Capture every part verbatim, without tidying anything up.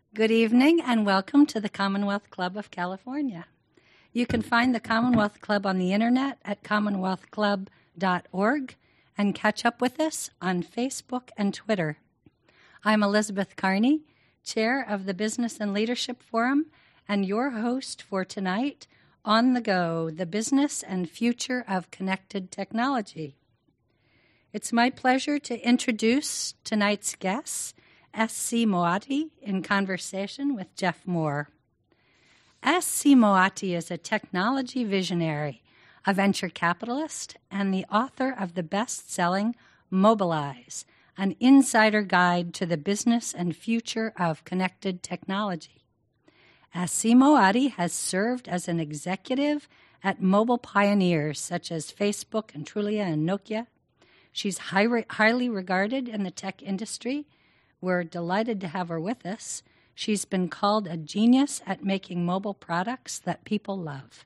Good evening and welcome to the Commonwealth Club of California. You can find the Commonwealth Club on the internet at commonwealth club dot org and catch up with us on Facebook and Twitter. I'm Elizabeth Carney, Chair of the Business and Leadership Forum and your host for tonight, On the Go, the Business and Future of Connected Technology. It's my pleasure to introduce tonight's guests, S C Moatti, in conversation with Jeff Moore. S C Moatti is a technology visionary, a venture capitalist, and the author of the best-selling Mobilize, an insider guide to the business and future of connected technology. S C Moatti has served as an executive at mobile pioneers such as Facebook and Trulia and Nokia. She's high, highly regarded in the tech industry. We're delighted to have her with us. She's been called a genius at making mobile products that people love.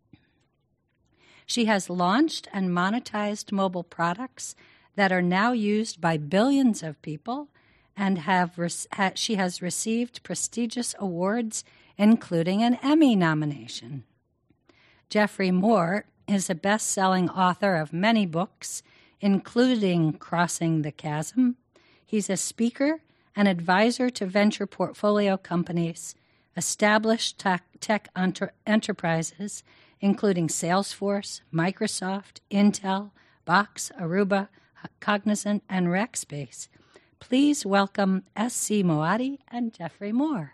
She has launched and monetized mobile products that are now used by billions of people, and have re- ha- she has received prestigious awards, including an Emmy nomination. Jeffrey Moore is a best-selling author of many books, including Crossing the Chasm. He's a speaker and advisor to venture portfolio companies, established tech, tech enter- enterprises, including Salesforce, Microsoft, Intel, Box, Aruba, Cognizant, and Rackspace. Please welcome S C Moatti and Jeffrey Moore.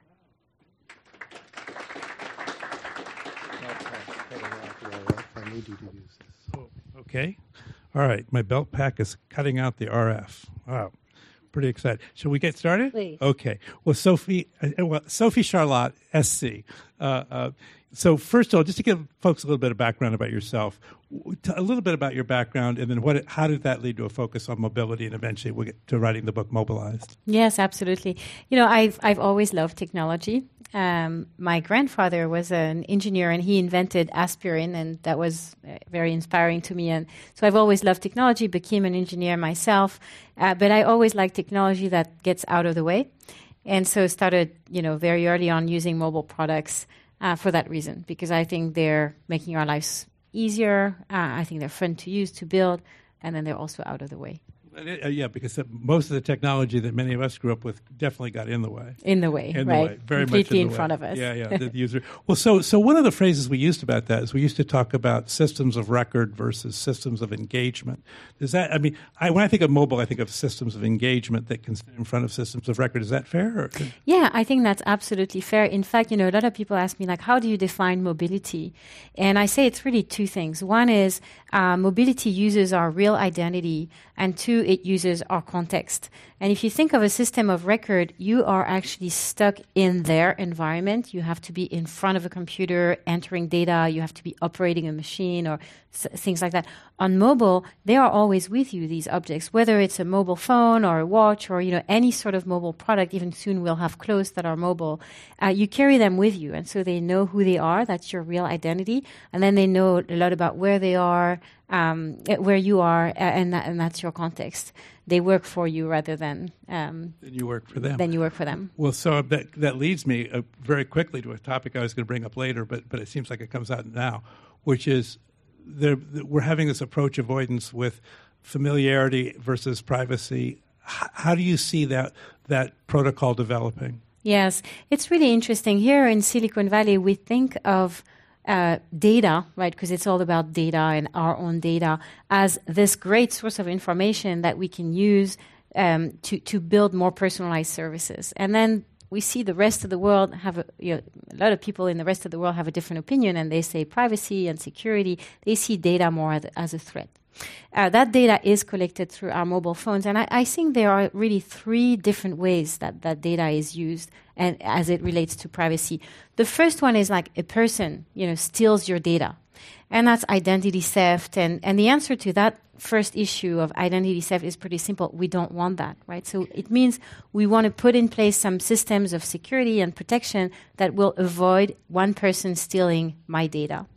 Okay. All right. My belt pack is cutting out the R F. Wow. Pretty excited. Shall we get started? Please. Okay. Well, Sophie, uh, well, Sophie Charlotte, S C. Uh, uh, so first of all, just to give folks a little bit of background about yourself, a little bit about your background, and then what, how did that lead to a focus on mobility, and eventually we'll get to writing the book Mobilized? Yes, absolutely. You know, I've I've always loved technology. Um, my grandfather was an engineer, and he invented aspirin, and that was uh, very inspiring to me. And so I've always loved technology, became an engineer myself, uh, but I always liked technology that gets out of the way. And so started, you know, very early on using mobile products uh, for that reason, because I think they're making our lives easier. Uh, I think they're fun to use, to build, and then they're also out of the way. Uh, yeah, because most of the technology that many of us grew up with definitely got in the way. In the way, in right? The way. Very Completely much in, in the front way. of us. Yeah, yeah, the user. Well, so so one of the phrases we used about that is we used to talk about systems of record versus systems of engagement. Does that? I mean, I, when I think of mobile, I think of systems of engagement that can sit in front of systems of record. Is that fair? Or? Yeah, I think that's absolutely fair. In fact, you know, a lot of people ask me, like, how do you define mobility? And I say it's really two things. One is uh, mobility uses our real identity, and two, it uses our context. And if you think of a system of record, you are actually stuck in their environment. You have to be in front of a computer, entering data. You have to be operating a machine or s- things like that. On mobile, they are always with you, these objects, whether it's a mobile phone or a watch or, you know, any sort of mobile product. Even soon we'll have clothes that are mobile. Uh, you carry them with you, and so they know who they are. That's your real identity. And then they know a lot about where they are, um, where you are, uh, and, that, and that's your context. They work for you rather than um, then you work for them. Then you work for them. Well, so that that leads me uh, very quickly to a topic I was going to bring up later, but but it seems like it comes out now, which is there, we're having this approach avoidance with familiarity versus privacy. H- how do you see that that protocol developing? Yes, it's really interesting. Here in Silicon Valley, we think of Uh, data, right, because it's all about data and our own data, as this great source of information that we can use um, to, to build more personalized services. And then we see the rest of the world have, a, you know, a lot of people in the rest of the world have a different opinion, and they say privacy and security. They see data more as, as a threat. Uh, that data is collected through our mobile phones, and I, I think there are really three different ways that that data is used, and as it relates to privacy. The first one is like a person, you know, steals your data, and that's identity theft. And and the answer to that first issue of identity theft is pretty simple. We don't want that, right? So it means we want to put in place some systems of security and protection that will avoid one person stealing my data.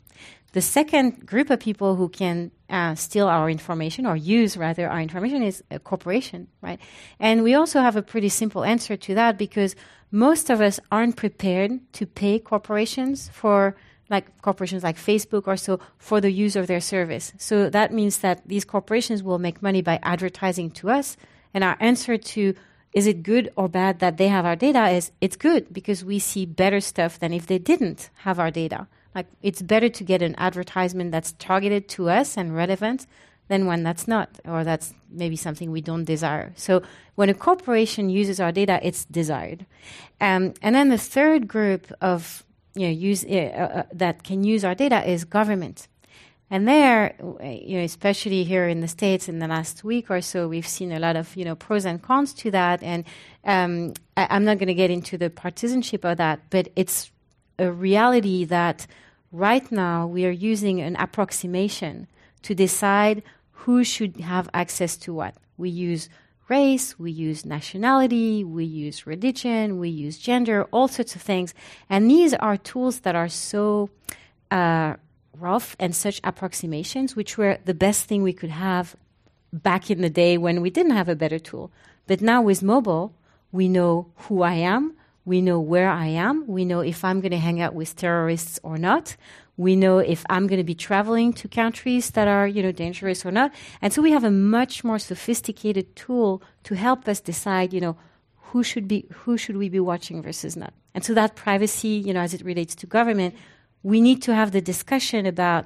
The second group of people who can uh, steal our information, or use rather our information, is a corporation, right? And we also have a pretty simple answer to that, because most of us aren't prepared to pay corporations for, like corporations like Facebook or so, for the use of their service. So that means that these corporations will make money by advertising to us. And our answer to, is it good or bad that they have our data, is it's good, because we see better stuff than if they didn't have our data. Like, it's better to get an advertisement that's targeted to us and relevant than one that's not, or that's maybe something we don't desire. So when a corporation uses our data, it's desired. Um, and then the third group of you know use uh, uh, that can use our data is government. And there, you know, especially here in the States, in the last week or so, we've seen a lot of you know pros and cons to that. And um, I, I'm not going to get into the partisanship of that, but it's a reality that right now we are using an approximation to decide who should have access to what. We use race, we use nationality, we use religion, we use gender, all sorts of things. And these are tools that are so uh, rough and such approximations, which were the best thing we could have back in the day when we didn't have a better tool. But now with mobile, we know who I am, we know where I am, we know if I'm going to hang out with terrorists or not. We know if I'm going to be traveling to countries that are, you know, dangerous or not. And so we have a much more sophisticated tool to help us decide, you know, who should be, who should we be watching versus not. And so that privacy, you know, as it relates to government, we need to have the discussion about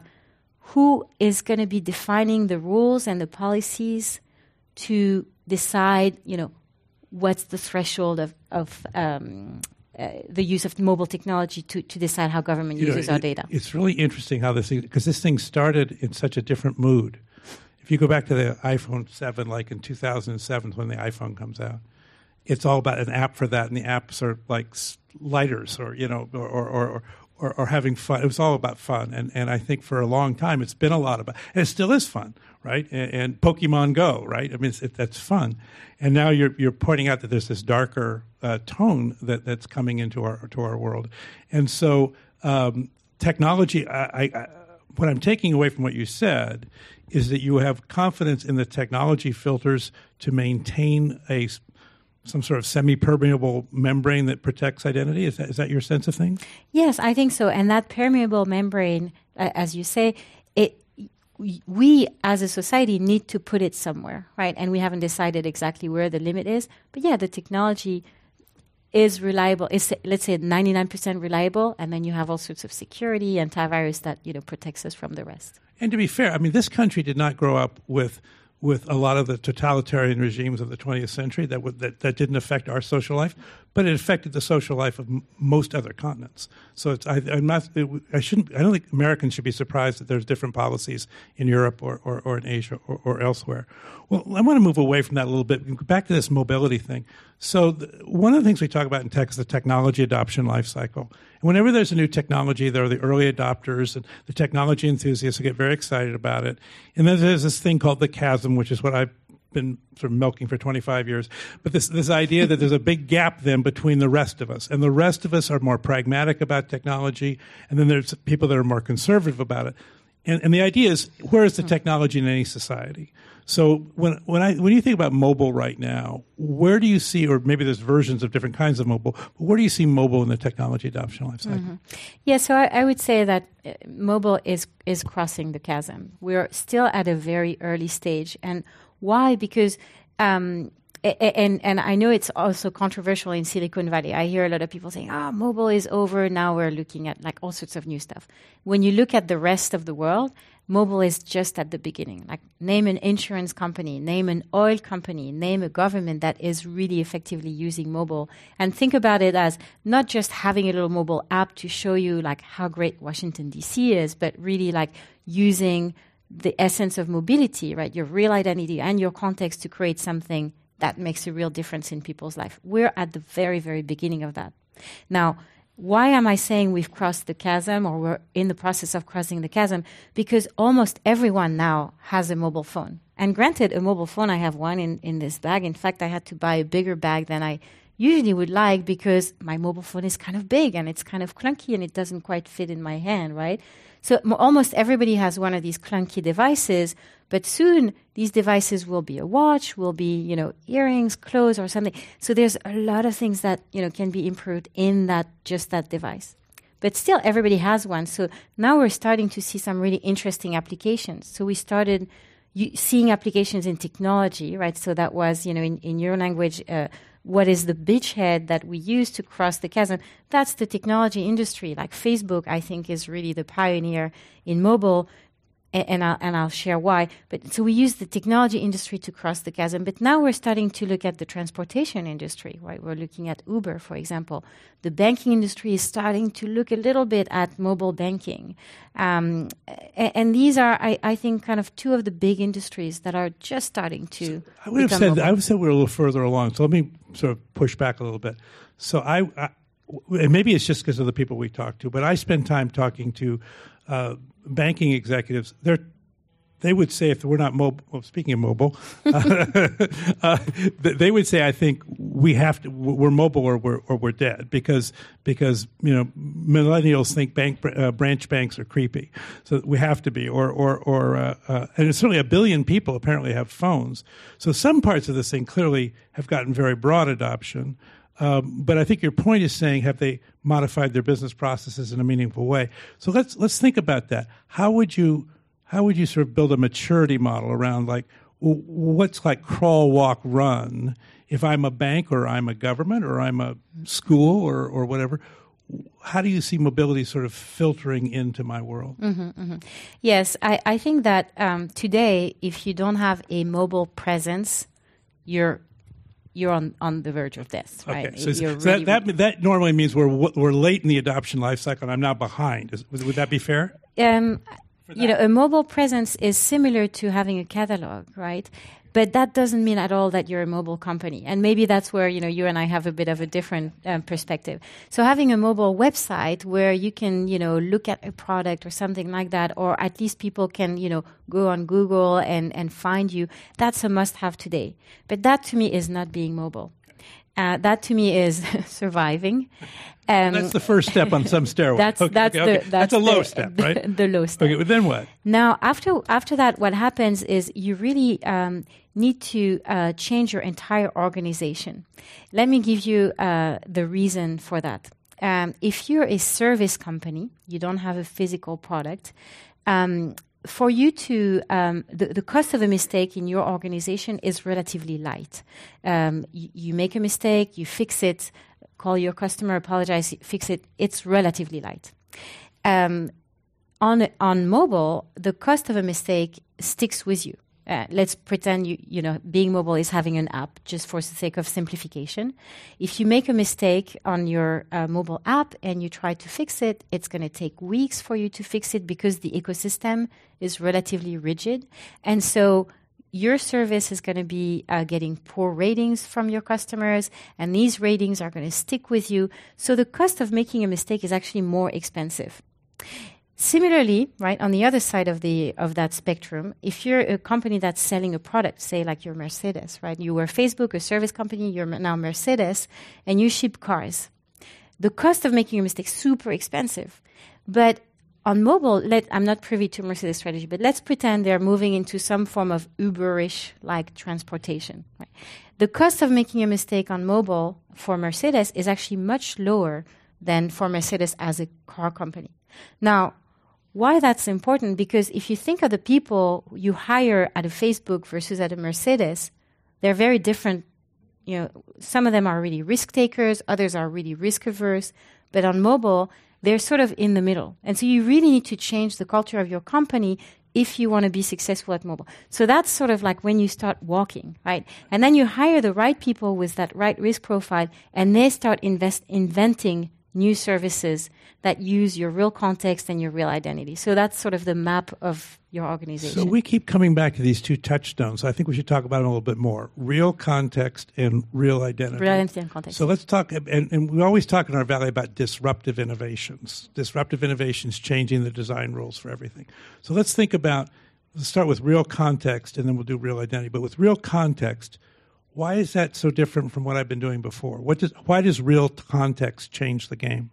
who is going to be defining the rules and the policies to decide, you know, what's the threshold of, of um, Uh, the use of mobile technology to, to decide how government you uses know, our it, data. It's really interesting how this thing, because this thing started in such a different mood. If you go back to the iPhone seven, like in two thousand seven when the iPhone comes out, it's all about an app for that, and the apps are like lighters or, you know, or or, or, or, or having fun. It was all about fun. And, and I think for a long time it's been a lot about, and it still is fun, right? And, and Pokemon Go, right? I mean, it's, it, that's fun. And now you're you're pointing out that there's this darker uh, tone that, that's coming into our to our world. And so um, technology, I, I, what I'm taking away from what you said is that you have confidence in the technology filters to maintain a some sort of semi-permeable membrane that protects identity. Is that, is that your sense of things? Yes, I think so. And that permeable membrane, uh, as you say, it we as a society need to put it somewhere, right? And we haven't decided exactly where the limit is. But yeah, the technology is reliable. It's, let's say, ninety-nine percent reliable, and then you have all sorts of security, antivirus that, you know, protects us from the rest. And to be fair, I mean, this country did not grow up with with a lot of the totalitarian regimes of the twentieth century that, w- that that didn't affect our social life, but it affected the social life of m- most other continents. So it's, I, I'm not, it, I shouldn't. I don't think Americans should be surprised that there's different policies in Europe or, or, or in Asia or, or elsewhere. Well, I want to move away from that a little bit. Back to this mobility thing. So the, one of the things we talk about in tech is the technology adoption life cycle. And whenever there's a new technology, there are the early adopters and the technology enthusiasts who get very excited about it. And then there's this thing called the chasm, which is what I've been sort of milking for twenty-five years. But this, this idea that there's a big gap then between the rest of us. And the rest of us are more pragmatic about technology. And then there's people that are more conservative about it. And, and the idea is, where is the technology in any society? So when when I when you think about mobile right now, where do you see, or maybe there's versions of different kinds of mobile, but where do you see mobile in the technology adoption life cycle? Mm-hmm. Yeah, so I, I would say that uh, mobile is is crossing the chasm. We're still at a very early stage, and why? Because um, and and I know it's also controversial in Silicon Valley. I hear a lot of people saying, "Ah, oh, mobile is over. Now we're looking at like all sorts of new stuff." When you look at the rest of the world, mobile is just at the beginning. Like, name an insurance company, name an oil company, name a government that is really effectively using mobile, and think about it as not just having a little mobile app to show you like how great Washington D C is, but really like using the essence of mobility, right? Your real identity and your context to create something that makes a real difference in people's life. We're at the very, very beginning of that. Now, why am I saying we've crossed the chasm, or we're in the process of crossing the chasm? Because almost everyone now has a mobile phone. And granted, a mobile phone, I have one in, in this bag. In fact, I had to buy a bigger bag than I usually would like because my mobile phone is kind of big and it's kind of clunky and it doesn't quite fit in my hand, right? So m- almost everybody has one of these clunky devices, but soon these devices will be a watch, will be, you know, earrings, clothes, or something. So there's a lot of things that, you know, can be improved in that, just that device. But still, everybody has one. So now we're starting to see some really interesting applications. So we started you, seeing applications in technology, right? So that was, you know, in, in your language, uh, what is the beachhead that we use to cross the chasm? That's the technology industry. Like Facebook, I think, is really the pioneer in mobile, and, and, I'll, and I'll share why. But so we use the technology industry to cross the chasm. But now we're starting to look at the transportation industry, right? We're looking at Uber, for example. The banking industry is starting to look a little bit at mobile banking. Um, and, and these are, I, I think, kind of two of the big industries that are just starting to so I would have said mobile. I would have said we're a little further along. So let me sort of push back a little bit. So I, I and maybe it's just because of the people we talk to, but I spend time talking to uh, banking executives. They're They would say, if we're not mobile, well, speaking of mobile, uh, uh, they would say, I think we have to, we're mobile or we're, or we're dead because, because, you know, millennials think bank, uh, branch banks are creepy. So we have to be, or, or, or, uh, uh, and certainly a billion people apparently have phones. So some parts of this thing clearly have gotten very broad adoption. Um, but I think your point is saying, have they modified their business processes in a meaningful way? So let's, let's think about that. How would you, How would you sort of build a maturity model around, like, w- what's like crawl, walk, run? If I'm a bank or I'm a government or I'm a school or, or whatever, how do you see mobility sort of filtering into my world? Mm-hmm, mm-hmm. Yes, I, I think that um, today, if you don't have a mobile presence, you're you're on, on the verge of death, right? Okay, so, You're so really, that, that that normally means we're we're late in the adoption life cycle, and I'm now behind. Is, would that be fair? Um, you know, a mobile presence is similar to having a catalog, right? But that doesn't mean at all that you're a mobile company. And maybe that's where, you know, you and I have a bit of a different um, perspective. So having a mobile website where you can, you know, look at a product or something like that, or at least people can, you know, go on Google and, and find you, that's a must-have today. But that to me is not being mobile. Uh, that to me is surviving. Um, that's the first step on some stairway. That's okay, that's okay, the okay. that's, that's a low the, step, the, right? The low step. Okay, well, then what? Now, after after that, what happens is you really um, need to uh, change your entire organization. Let me give you uh, the reason for that. Um, if you're a service company, you don't have a physical product. Um, For you to, um, the, the cost of a mistake in your organization is relatively light. Um, you, you make a mistake, you fix it, call your customer, apologize, fix it. It's relatively light. Um, on on mobile, the cost of a mistake sticks with you. Uh, let's pretend you you know being mobile is having an app, just for the sake of simplification. If you make a mistake on your uh, mobile app and you try to fix it, it's going to take weeks for you to fix it because the ecosystem is relatively rigid. And so your service is going to be uh, getting poor ratings from your customers, and these ratings are going to stick with you. So the cost of making a mistake is actually more expensive. Similarly, right, on the other side of the of that spectrum, if you're a company that's selling a product, say like you're Mercedes, right? You were Facebook, a service company, you're now Mercedes, and you ship cars. The cost of making a mistake is super expensive. But on mobile, let, I'm not privy to Mercedes strategy, but let's pretend they're moving into some form of Uber-ish like transportation. Right? The cost of making a mistake on mobile for Mercedes is actually much lower than for Mercedes as a car company. Now, why that's important? Because if you think of the people you hire at a Facebook versus at a Mercedes, they're very different. You know, some of them are really risk takers, others are really risk averse. But on mobile, they're sort of in the middle. And so you really need to change the culture of your company if you want to be successful at mobile. So that's sort of like when you start walking, right? And then you hire the right people with that right risk profile, and they start invest inventing new services that use your real context and your real identity. So that's sort of the map of your organization. So we keep coming back to these two touchstones. I think we should talk about them a little bit more. Real context and real identity. Real identity and context. So let's talk, and, and we always talk in our Valley about disruptive innovations. Disruptive innovations changing the design rules for everything. So let's think about, let's start with real context, and then we'll do real identity. But with real context, Why is that so different from what I've been doing before? What does, why does real context change the game?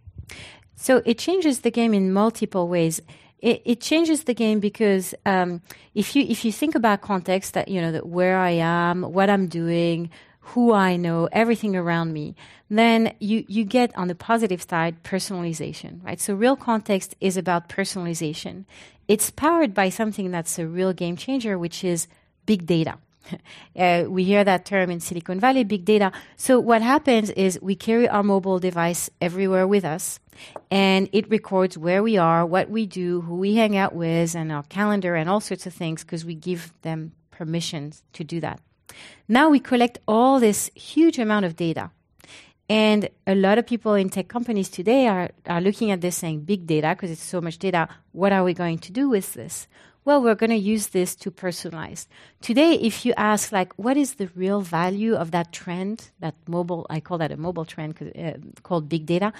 So it changes the game in multiple ways. It, it changes the game because um, if you if you think about context, that you know that where I am, what I'm doing, who I know, everything around me, then you you get on the positive side personalization, right? So real context is about personalization. It's powered by something that's a real game changer, which is big data. Uh, we hear that term in Silicon Valley, big data. So what happens is we carry our mobile device everywhere with us, and it records where we are, what we do, who we hang out with, and our calendar and all sorts of things because we give them permissions to do that. Now we collect all this huge amount of data. And a lot of people in tech companies today are, are looking at this saying, big data, because it's so much data, what are we going to do with this? Well, we're going to use this to personalize. Today, if you ask, like, what is the real value of that trend, that mobile, I call that a mobile trend uh, called big data,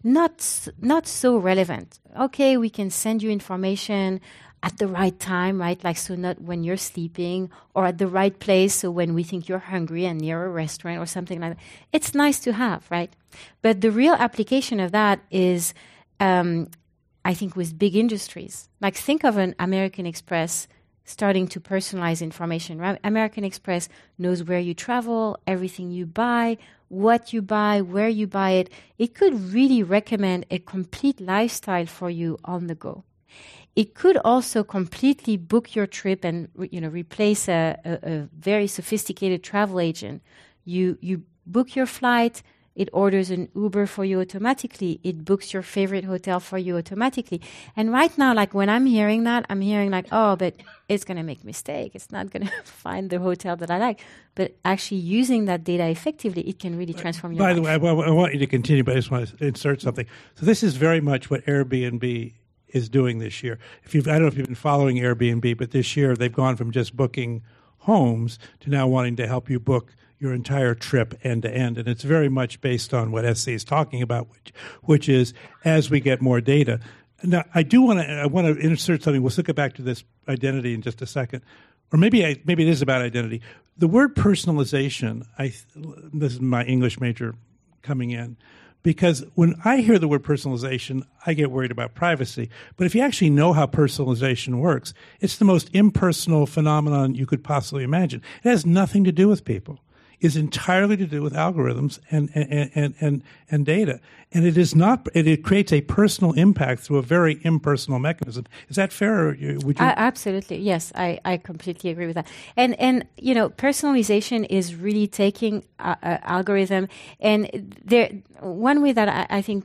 not, not so relevant. Okay, we can send you information at the right time, right? Like, so not when you're sleeping, or at the right place, so when we think you're hungry and near a restaurant or something like that. It's nice to have, right? But the real application of that is, um, I think, with big industries. Like, think of an American Express starting to personalize information. Right? American Express knows where you travel, everything you buy, what you buy, where you buy it. It could really recommend a complete lifestyle for you on the go. It could also completely book your trip and, you know, replace a, a, a very sophisticated travel agent. You you book your flight, it orders an Uber for you automatically, it books your favorite hotel for you automatically. And right now, like when I'm hearing that, I'm hearing like, oh, but it's going to make mistake. It's not going to find the hotel that I like. But actually using that data effectively, it can really transform your By life. the way, I, I want you to continue, but I just want to insert something. So this is very much what Airbnb is doing this year. If you've, I don't know if you've been following Airbnb, but this year they've gone from just booking homes to now wanting to help you book your entire trip end to end. And it's very much based on what S C is talking about, which, which is as we get more data. Now, I do want to I want to insert something. We'll get back to this identity in just a second. Or maybe I, maybe it is about identity. The word personalization, I this is my English major coming in. Because when I hear the word personalization, I get worried about privacy. But if you actually know how personalization works, it's the most impersonal phenomenon you could possibly imagine. It has nothing to do with people. It's entirely to do with algorithms and and, and, and, and data. And it is not. It, it creates a personal impact through a very impersonal mechanism. Is that fair? Or would you? Uh, absolutely, yes. I, I completely agree with that. And and you know, personalization is really taking uh, uh, algorithm, and there one way that I, I think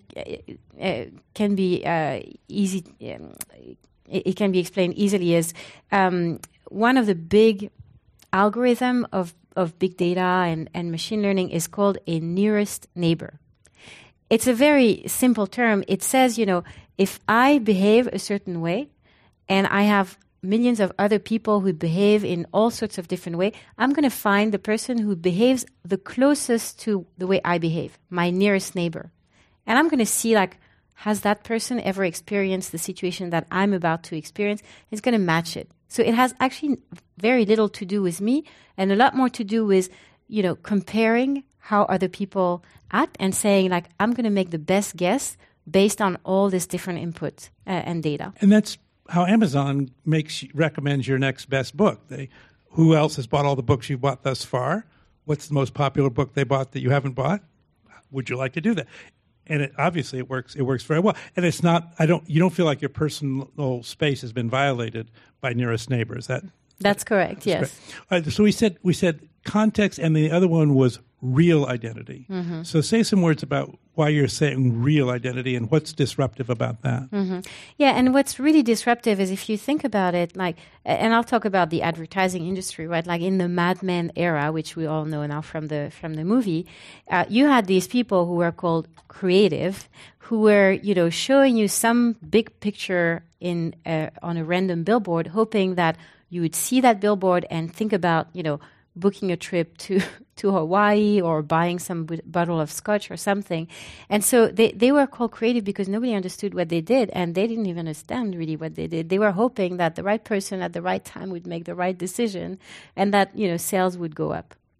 uh, can be uh, easy. Um, it, it can be explained easily is um, one of the big algorithm of of big data and, and machine learning is called a nearest neighbor. It's a very simple term. It says, you know, if I behave a certain way and I have millions of other people who behave in all sorts of different ways, I'm going to find the person who behaves the closest to the way I behave, my nearest neighbor. And I'm going to see, like, has that person ever experienced the situation that I'm about to experience? It's going to match it. So it has actually very little to do with me and a lot more to do with, you know, comparing how other people act and saying, like, I'm going to make the best guess based on all this different input uh, and data. And that's how Amazon makes recommends your next best book. They, who else has bought all the books you've bought thus far? What's the most popular book they bought that you haven't bought? Would you like to do that? And it, obviously, it works. It works very well. And it's not. I don't. You don't feel like your personal space has been violated by nearest neighbors. That that's correct. That's yes. Correct. Uh, so we said we said context, and the other one was real identity. Mm-hmm. So say some words about why you're saying real identity and what's disruptive about that. Mm-hmm. Yeah, and what's really disruptive is if you think about it, like, and I'll talk about the advertising industry, right? Like in the Mad Men era, which we all know now from the from the movie, uh, you had these people who were called creative, who were, you know, showing you some big picture in uh, on a random billboard, hoping that you would see that billboard and think about, you know, booking a trip to, to Hawaii or buying some b- bottle of scotch or something. And so they, they were called creative because nobody understood what they did, and they didn't even understand really what they did. They were hoping that the right person at the right time would make the right decision and that, you know, sales would go up.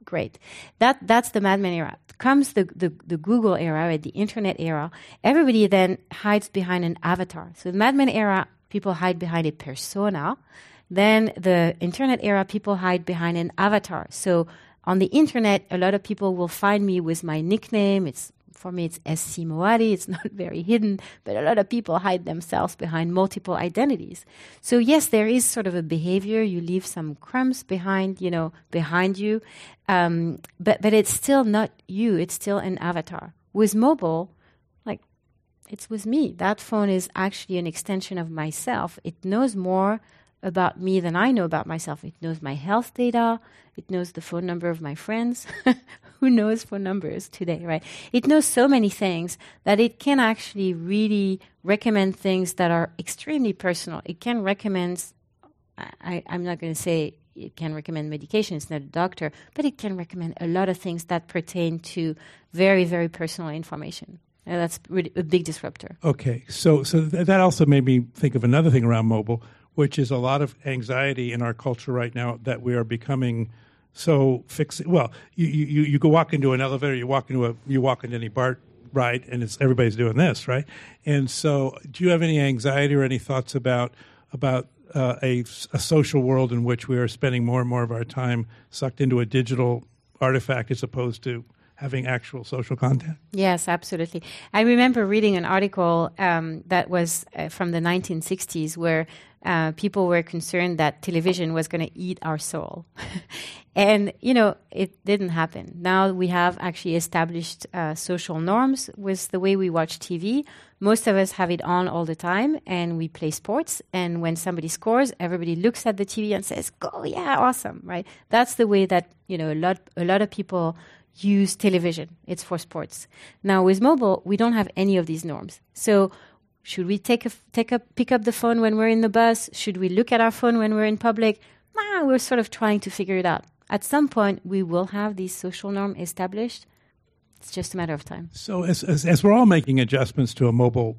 Great. That that's the Mad Men era. Comes the, the, the Google era, right, the internet era. Everybody then hides behind an avatar. So the Mad Men era, people hide behind a persona. Then the internet era, people hide behind an avatar. So on the internet, a lot of people will find me with my nickname. It's For me, it's S C Moati. It's not very hidden, but a lot of people hide themselves behind multiple identities. So yes, there is sort of a behavior. You leave some crumbs behind, you know, behind you, um, but but it's still not you. It's still an avatar. With mobile, like it's with me. That phone is actually an extension of myself. It knows more about me than I know about myself. It knows my health data. It knows the phone number of my friends. Who knows phone numbers today, right? It knows so many things that it can actually really recommend things that are extremely personal. It can recommend, I, I'm not going to say it can recommend medication, it's not a doctor, but it can recommend a lot of things that pertain to very, very personal information. And that's really a big disruptor. Okay, so so th- that also made me think of another thing around mobile, which is a lot of anxiety in our culture right now that we are becoming so fixed. Well, you, you, you go walk into an elevator, you walk into a you walk into any BART ride, and it's everybody's doing this, right? And so, do you have any anxiety or any thoughts about about uh, a, a social world in which we are spending more and more of our time sucked into a digital artifact as opposed to having actual social content? Yes, absolutely. I remember reading an article um, that was uh, from the nineteen sixties where uh, people were concerned that television was going to eat our soul. And, you know, it didn't happen. Now we have actually established uh, social norms with the way we watch T V. Most of us have it on all the time, and we play sports. And when somebody scores, everybody looks at the T V and says, "Oh, yeah, awesome," right? That's the way that, you know, a lot, a lot of people use television. It's for sports. Now with mobile, we don't have any of these norms. So should we take a, take a, pick up the phone when we're in the bus? Should we look at our phone when we're in public? Nah, we're sort of trying to figure it out. At some point, we will have these social norms established. It's just a matter of time. So as as, as we're all making adjustments to a mobile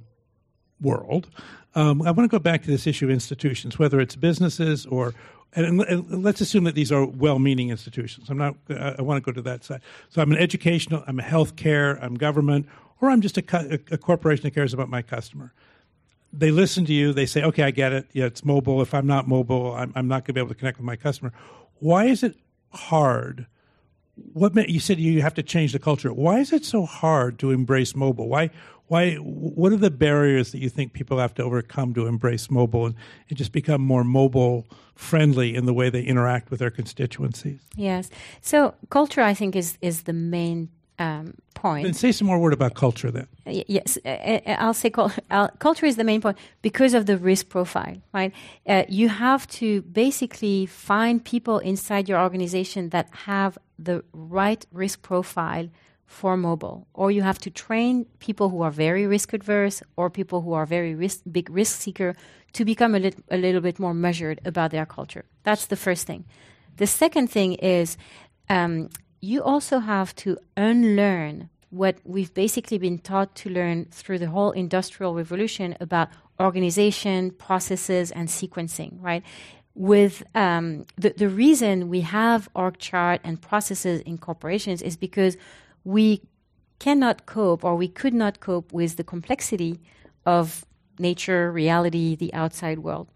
world, um, I want to go back to this issue of institutions, whether it's businesses or And, and let's assume that these are well-meaning institutions. I'm not. I, I want to go to that side. So I'm an educational, I'm a healthcare, I'm government, or I'm just a, a, a corporation that cares about my customer. They listen to you. They say, "Okay, I get it. Yeah, it's mobile. If I'm not mobile, I'm, I'm not going to be able to connect with my customer." Why is it hard? What you said you have to change the culture. Why is it so hard to embrace mobile? Why? Why? What are the barriers that you think people have to overcome to embrace mobile and, and just become more mobile friendly in the way they interact with their constituencies? Yes. So culture, I think, is is the main um, point. Then say some more word about culture then. Y- yes, uh, I'll say cul- uh, culture is the main point because of the risk profile, right? Uh, you have to basically find people inside your organization that have the right risk profile for mobile, or you have to train people who are very risk adverse or people who are very risk, big risk seeker to become a, lit- a little bit more measured about their culture. That's the first thing. The second thing is um, you also have to unlearn what we've basically been taught to learn through the whole industrial revolution about organization, processes, and sequencing, right? With um, the, the reason we have org chart and processes in corporations is because we cannot cope, or we could not cope with the complexity of nature, reality, the outside world.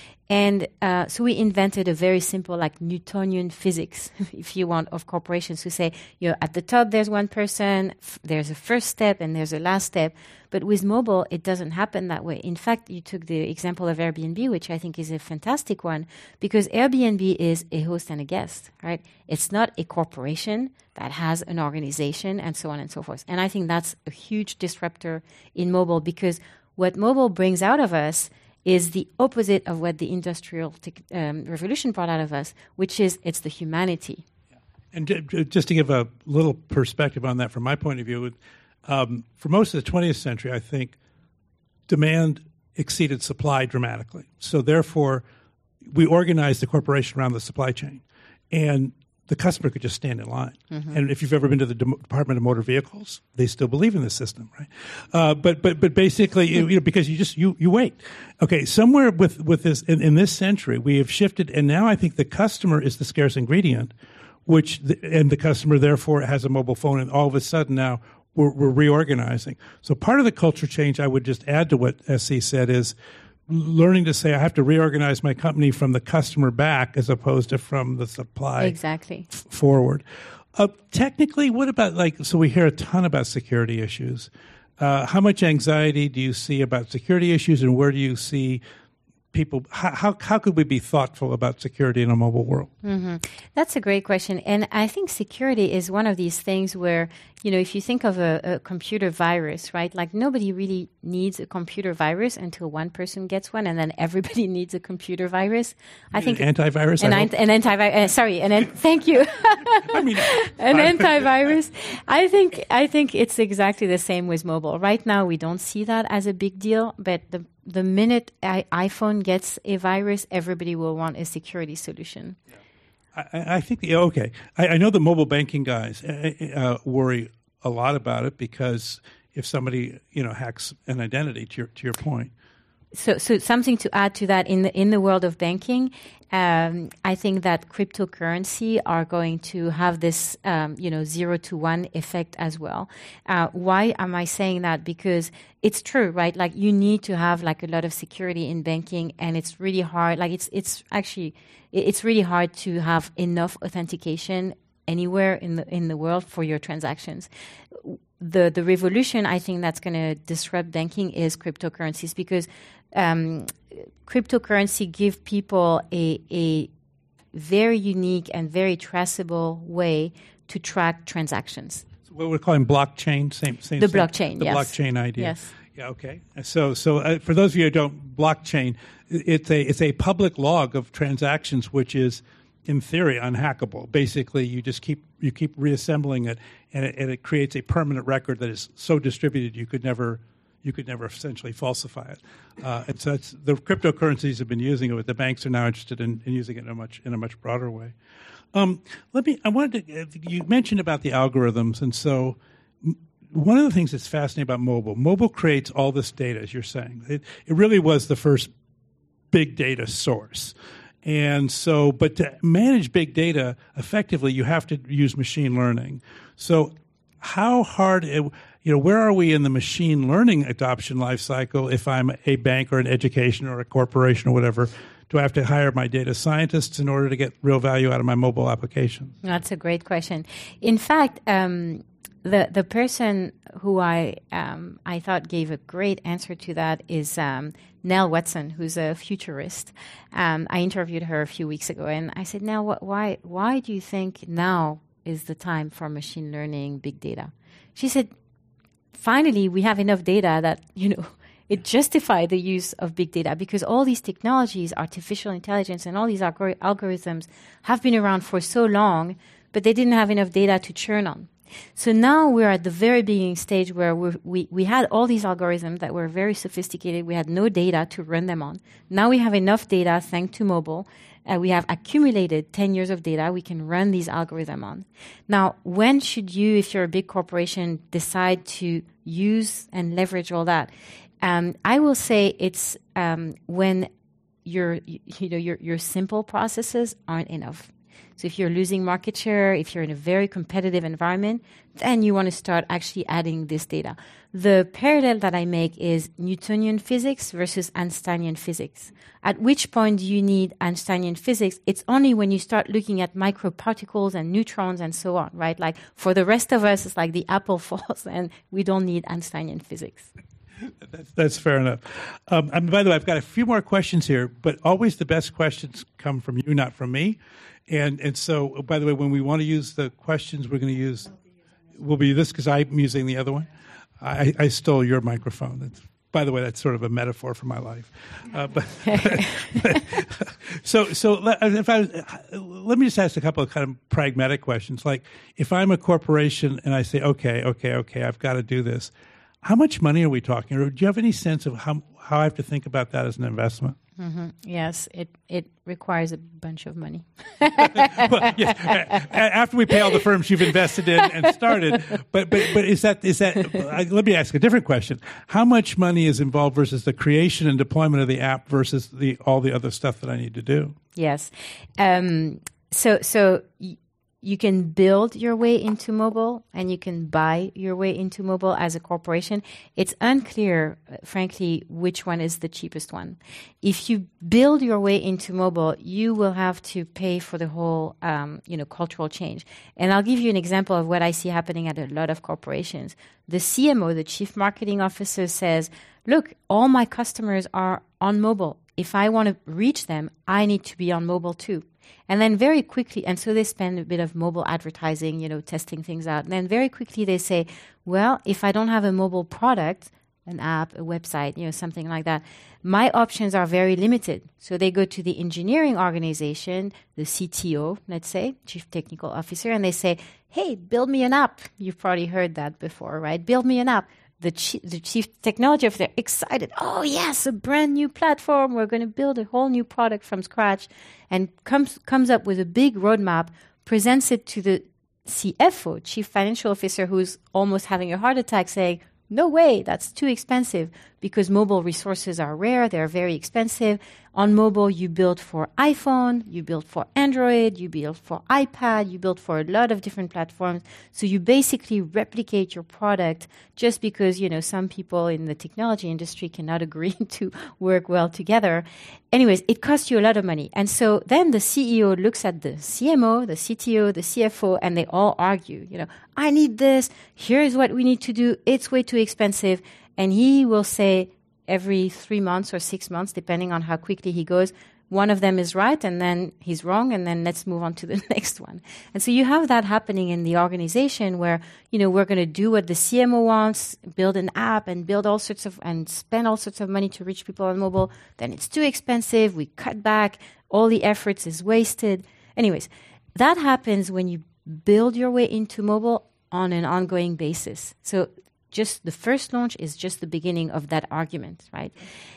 And uh, so we invented a very simple, like Newtonian physics, if you want, of corporations who say, you know, at the top there's one person, f- there's a first step, and there's a last step. But with mobile, it doesn't happen that way. In fact, you took the example of Airbnb, which I think is a fantastic one, because Airbnb is a host and a guest, right? It's not a corporation that has an organization and so on and so forth. And I think that's a huge disruptor in mobile, because what mobile brings out of us is the opposite of what the industrial te- um, revolution brought out of us, which is it's the humanity. And j- just to give a little perspective on that from my point of view, um, for most of the twentieth century, I think demand exceeded supply dramatically. So therefore, we organized the corporation around the supply chain. And the customer could just stand in line. Mm-hmm. And if you've ever been to the De- Department of Motor Vehicles, they still believe in this system, right? Uh, but but but basically, you know, because you just you you wait. Okay, somewhere with with this in, in this century, we have shifted, and now I think the customer is the scarce ingredient, which the, and the customer therefore has a mobile phone, and all of a sudden now we're, we're reorganizing. So part of the culture change, I would just add to what S C said, is learning to say I have to reorganize my company from the customer back as opposed to from the supply exactly f- forward. Uh, technically, what about, like, so we hear a ton about security issues. Uh, how much anxiety do you see about security issues, and where do you see people, how, how, how could we be thoughtful about security in a mobile world? Mm-hmm. That's a great question. And I think security is one of these things where, you know, if you think of a, a computer virus, right, like nobody really needs a computer virus until one person gets one, and then everybody needs a computer virus. I think an antivirus. An, an, an antivirus. Uh, sorry, an, an thank you. I mean, an antivirus. I think I think it's exactly the same with mobile. Right now, we don't see that as a big deal, but the the minute I, iPhone gets a virus, everybody will want a security solution. I, I think, the, okay, I, I know the mobile banking guys uh, worry a lot about it because if somebody, you know, hacks an identity, to your, to your point. So, so something to add to that in the in the world of banking, um, I think that cryptocurrency are going to have this, um, you know, zero to one effect as well. Uh, why am I saying that? Because it's true, right? Like you need to have like a lot of security in banking, and it's really hard. Like it's it's actually it's really hard to have enough authentication anywhere in the in the world for your transactions. The the revolution I think that's going to disrupt banking is cryptocurrencies, because um, cryptocurrency give people a a very unique and very traceable way to track transactions. So what we're calling blockchain, same same. The same, blockchain, the yes. blockchain idea. Yes. Yeah. Okay. So so uh, for those of you who don't, blockchain, it's a it's a public log of transactions, which is, in theory, unhackable. Basically, you just keep you keep reassembling it, and it, and it creates a permanent record that is so distributed you could never you could never essentially falsify it. Uh, and so that's, the cryptocurrencies have been using it, but the banks are now interested in, in using it in a much in a much broader way. Um, let me. I wanted to. You mentioned about the algorithms, and so one of the things that's fascinating about mobile, mobile creates all this data, as you're saying. It, it really was the first big data source. And so, but to manage big data effectively, you have to use machine learning. So how hard, it, you know, where are we in the machine learning adoption life cycle if I'm a bank or an education or a corporation or whatever? Do I have to hire my data scientists in order to get real value out of my mobile application? That's a great question. In fact, um, the the person who I um, I thought gave a great answer to that is um, Nell Watson, who's a futurist. Um, I interviewed her a few weeks ago, and I said, Nell, wh- why why do you think now is the time for machine learning, big data? She said, finally, we have enough data that, you know, it justifies the use of big data, because all these technologies, artificial intelligence, and all these algor- algorithms have been around for so long, but they didn't have enough data to churn on. So now we're at the very beginning stage where we're, we we had all these algorithms that were very sophisticated. We had no data to run them on. Now we have enough data thanks to mobile. Uh, we have accumulated ten years of data we can run these algorithms on. Now, when should you, if you're a big corporation, decide to use and leverage all that? Um, I will say it's um, when your you know your your simple processes aren't enough. So if you're losing market share, if you're in a very competitive environment, then you want to start actually adding this data. The parallel that I make is Newtonian physics versus Einsteinian physics. At which point do you need Einsteinian physics? It's only when you start looking at microparticles and neutrons and so on, right? Like for the rest of us, it's like the apple falls, and we don't need Einsteinian physics. That's, that's fair enough. Um, and by the way, I've got a few more questions here, but always the best questions come from you, not from me. And and so, by the way, when we want to use the questions, we're going to use, will be this because I'm using the other one. I, I stole your microphone. That's, by the way, that's sort of a metaphor for my life. Uh, but, but so so let, if I let me just ask a couple of kind of pragmatic questions. Like, if I'm a corporation and I say, okay, okay, okay, I've got to do this. How much money are we talking? Or do you have any sense of how how I have to think about that as an investment? Mm-hmm. Yes, it, it requires a bunch of money. Well, yes. After we pay all the firms you've invested in and started, but but but is that is that? Uh, let me ask a different question: how much money is involved versus the creation and deployment of the app versus the all the other stuff that I need to do? Yes, um, so so. Y- you can build your way into mobile and you can buy your way into mobile as a corporation. It's unclear, uh, frankly, which one is the cheapest one. If you build your way into mobile, you will have to pay for the whole, um, you know, cultural change. And I'll give you an example of what I see happening at a lot of corporations. The C M O, the Chief Marketing Officer, says, look, all my customers are on mobile. If I want to reach them, I need to be on mobile too. And then very quickly, and so they spend a bit of mobile advertising, you know, testing things out. And then very quickly they say, well, if I don't have a mobile product, an app, a website, you know, something like that, my options are very limited. So they go to the engineering organization, the C T O, let's say, Chief Technical Officer, and they say, hey, build me an app. You've probably heard that before, right? Build me an app. The, chi- the chief technology officer, excited. Oh, yes, a brand new platform. We're going to build a whole new product from scratch, and comes comes up with a big roadmap, presents it to the C F O, Chief Financial Officer, who's almost having a heart attack, saying, no way, that's too expensive, because mobile resources are rare. They're very expensive. On mobile, you build for iPhone, you build for Android, you build for iPad, you build for a lot of different platforms. So you basically replicate your product just because, you know, some people in the technology industry cannot agree to work well together. Anyways, it costs you a lot of money. And so then the C E O looks at the C M O, the C T O, the C F O, and they all argue, you know, I need this. Here's what we need to do. It's way too expensive. And he will say, every three months or six months, depending on how quickly he goes, one of them is right and then he's wrong, and then let's move on to the next one. And so you have that happening in the organization where, you know, we're going to do what the C M O wants, build an app and build all sorts of, and spend all sorts of money to reach people on mobile. Then it's too expensive. We cut back. All the efforts is wasted. Anyways, that happens when you build your way into mobile on an ongoing basis. So just the first launch is just the beginning of that argument, right?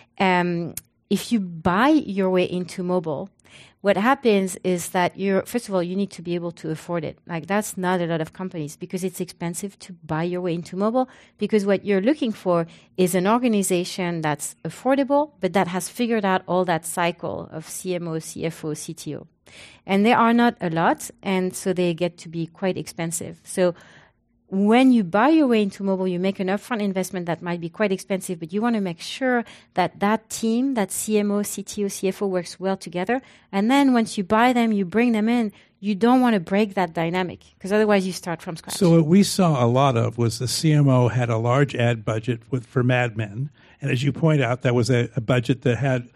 Um, if you buy your way into mobile, what happens is that you're, first of all, you need to be able to afford it. Like, that's not a lot of companies, because it's expensive to buy your way into mobile, because what you're looking for is an organization that's affordable, but that has figured out all that cycle of C M O, C F O, C T O. And there are not a lot, and so they get to be quite expensive. So when you buy your way into mobile, you make an upfront investment that might be quite expensive, but you want to make sure that that team, that C M O, C T O, C F O works well together. And then once you buy them, you bring them in, you don't want to break that dynamic, because otherwise you start from scratch. So what we saw a lot of was the C M O had a large ad budget with, for Mad Men. And as you point out, that was a, a budget that had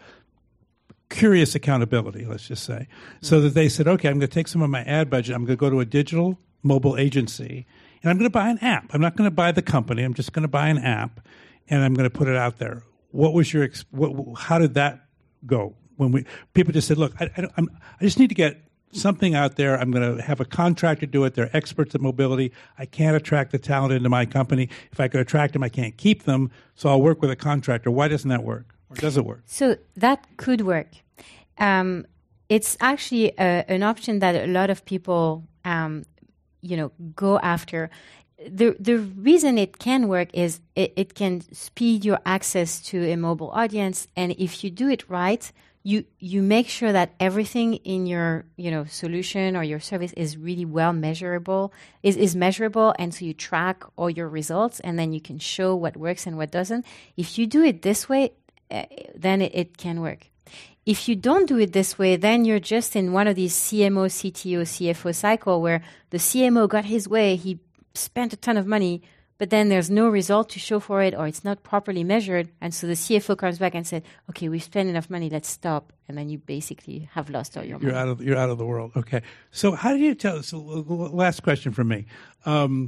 curious accountability, let's just say. Mm-hmm. So that they said, okay, I'm going to take some of my ad budget, I'm going to go to a digital mobile agency, and I'm going to buy an app. I'm not going to buy the company. I'm just going to buy an app, and I'm going to put it out there. What was your? What, how did that go? When we people just said, "Look, I, I, I'm, I just need to get something out there. I'm going to have a contractor do it. They're experts at mobility. I can't attract the talent into my company. If I could attract them, I can't keep them. So I'll work with a contractor." Why doesn't that work? Or does it work? So that could work. Um, it's actually a, an option that a lot of people. Um, you know, go after. The the reason it can work is it, it can speed your access to a mobile audience. And if you do it right, you you make sure that everything in your, you know, solution or your service is really well measurable, is, is measurable. And so you track all your results, and then you can show what works and what doesn't. If you do it this way, uh, then it, it can work. If you don't do it this way, then you're just in one of these C M O, C T O, C F O cycle where the C M O got his way, he spent a ton of money, but then there's no result to show for it, or it's not properly measured. And so the C F O comes back and said, okay, we've spent enough money, let's stop. And then you basically have lost all your you're money. Out of, you're out of the world. Okay. So how do you tell, so last question from me. Um,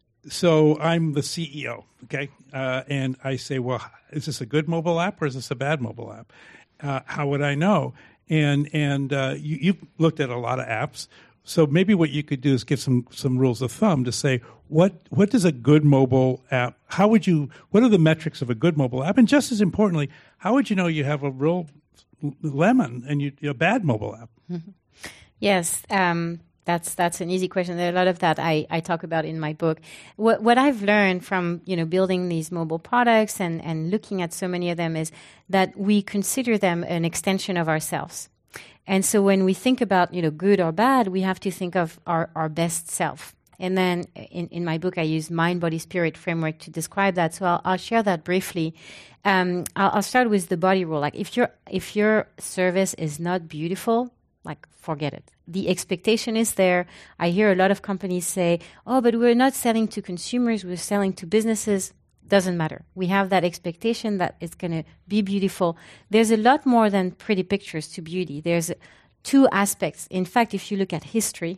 so I'm the C E O, okay? Uh, and I say, well, is this a good mobile app or is this a bad mobile app? Uh, how would I know? And and uh, you, you've looked at a lot of apps, so maybe what you could do is give some some rules of thumb to say what what does a good mobile app? How would you? What are the metrics of a good mobile app? And just as importantly, how would you know you have a real lemon and you a bad mobile app? Mm-hmm. Yes. Um, That's that's an easy question. There are a lot of that I, I talk about in my book. What what I've learned from, you know, building these mobile products and, and looking at so many of them is that we consider them an extension of ourselves. And so when we think about, you know, good or bad, we have to think of our, our best self. And then in, in my book, I use mind, body, spirit framework to describe that. So I'll, I'll share that briefly. Um, I'll, I'll start with the body rule. Like if your if your service is not beautiful, like forget it. The expectation is there. I hear a lot of companies say, "Oh, but we're not selling to consumers; we're selling to businesses." Doesn't matter. We have that expectation that it's going to be beautiful. There's a lot more than pretty pictures to beauty. There's two aspects. In fact, if you look at history,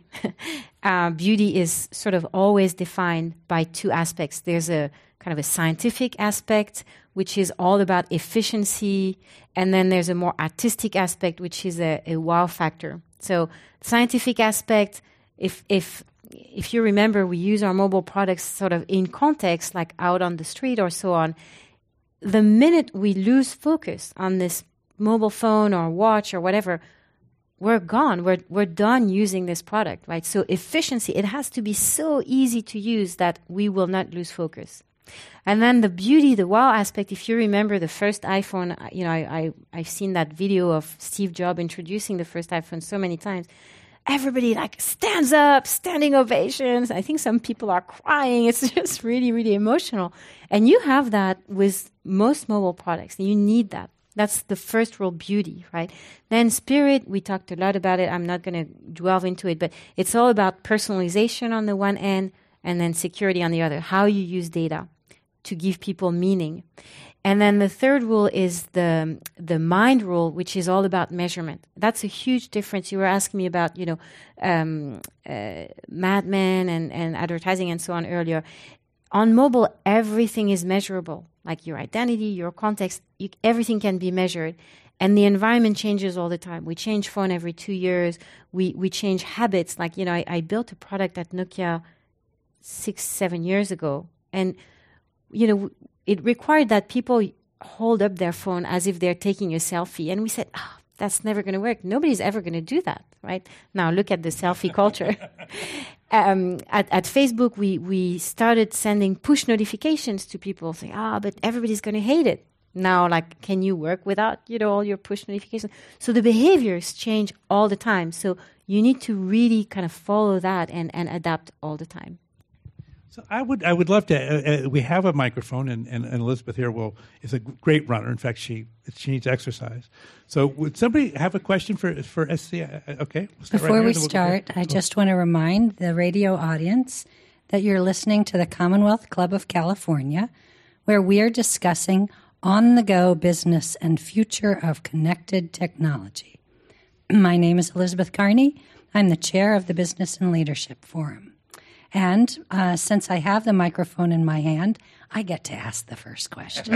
uh, beauty is sort of always defined by two aspects. There's a kind of a scientific aspect, which is all about efficiency, and then there's a more artistic aspect, which is a, a wow factor. So, scientific aspect, if if if you remember, we use our mobile products sort of in context, like out on the street or so on. The minute we lose focus on this mobile phone or watch or whatever, we're gone. We're we're done using this product, right? So efficiency, it has to be so easy to use that we will not lose focus. And then the beauty, the wow aspect, if you remember the first iPhone, you know, I, I, I've seen that video of Steve Jobs introducing the first iPhone so many times. Everybody like stands up, standing ovations. I think some people are crying. It's just really, really emotional. And you have that with most mobile products. You need that. That's the first rule, beauty, right? Then spirit, we talked a lot about it. I'm not going to delve into it, but it's all about personalization on the one end and then security on the other, how you use data to give people meaning. And then the third rule is the the mind rule, which is all about measurement. That's a huge difference. You were asking me about, you know, um, uh, Mad Men and, and advertising and so on earlier. On mobile, everything is measurable, like your identity, your context, you, everything can be measured. And the environment changes all the time. We change phone every two years. We we change habits. Like, you know, I, I built a product at Nokia six, seven years ago. And, you know, it required that people hold up their phone as if they're taking a selfie. And we said, oh, that's never going to work. Nobody's ever going to do that, right? Now look at the selfie culture. Um, at, at Facebook, we, we started sending push notifications to people saying, ah, but everybody's going to hate it. Now, like, can you work without, you know, all your push notifications? So the behaviors change all the time. So you need to really kind of follow that and, and adapt all the time. So I would I would love to. Uh, uh, we have a microphone, and, and, and Elizabeth here will is a great runner. In fact, she she needs exercise. So would somebody have a question for for S C? Uh, okay. We'll Before right we we'll start, I just want to remind the radio audience that you're listening to the Commonwealth Club of California, where we are discussing on-the-go business and future of connected technology. My name is Elizabeth Carney. I'm the chair of the Business and Leadership Forum. And uh, since I have the microphone in my hand, I get to ask the first question.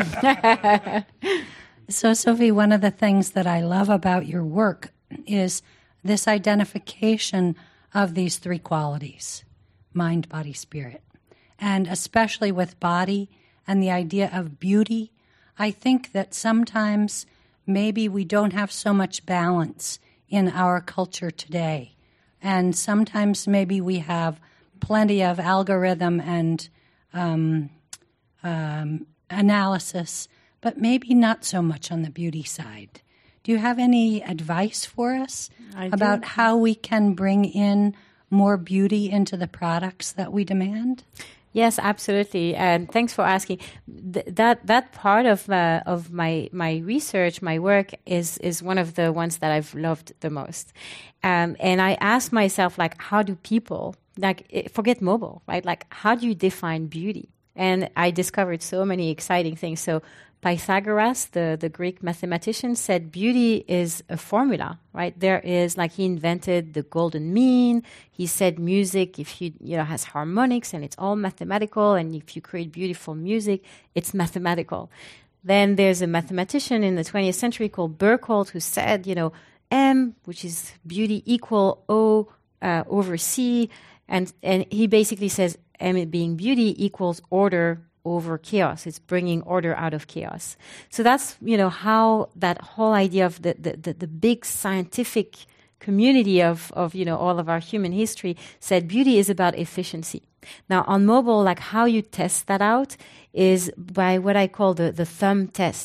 So, Sophie, one of the things that I love about your work is this identification of these three qualities, mind, body, spirit. And especially with body and the idea of beauty, I think that sometimes maybe we don't have so much balance in our culture today. And sometimes maybe we have plenty of algorithm and um, um, analysis, but maybe not so much on the beauty side. Do you have any advice for us I about do. how we can bring in more beauty into the products that we demand? Yes, absolutely, and thanks for asking. Th- that that part of uh, of my my research, my work is is one of the ones that I've loved the most. Um, and I asked myself, like, how do people, like, forget mobile, right? Like, how do you define beauty? And I discovered so many exciting things. So Pythagoras, the, the Greek mathematician, said beauty is a formula, right? There is, like, he invented the golden mean. He said music, if you, you know, has harmonics and it's all mathematical, and if you create beautiful music, it's mathematical. Then there's a mathematician in the twentieth century called Burckhardt who said, you know, M, which is beauty, equal O uh, over C. And, and he basically says M being beauty equals order over chaos. It's bringing order out of chaos. So that's, you know, how that whole idea of the, the, the, the big scientific community of, of, you know, all of our human history said beauty is about efficiency. Now, on mobile, like, how you test that out is by what I call the, the thumb test.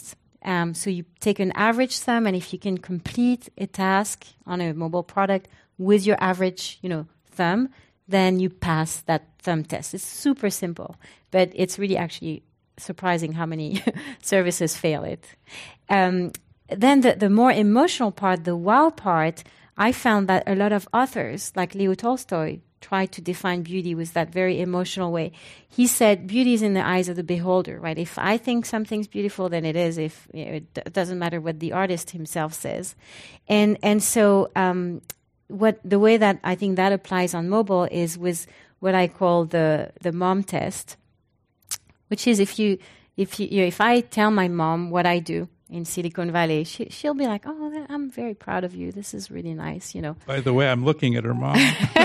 Um, so you take an average thumb, and if you can complete a task on a mobile product with your average, you know, thumb, then you pass that thumb test. It's super simple, but it's really actually surprising how many services fail it. Um, then the, the more emotional part, the wow part, I found that a lot of authors, like Leo Tolstoy, tried to define beauty with that very emotional way. He said, beauty is in the eyes of the beholder, right? If I think something's beautiful, then it is. If you know, it d- doesn't matter what the artist himself says. And and so um, what the way that I think that applies on mobile is with what I call the the mom test, which is if you if you, you know, if I tell my mom what I do in Silicon Valley, she, she'll be like, oh, I'm very proud of you. This is really nice, you know. By the way, I'm looking at her mom.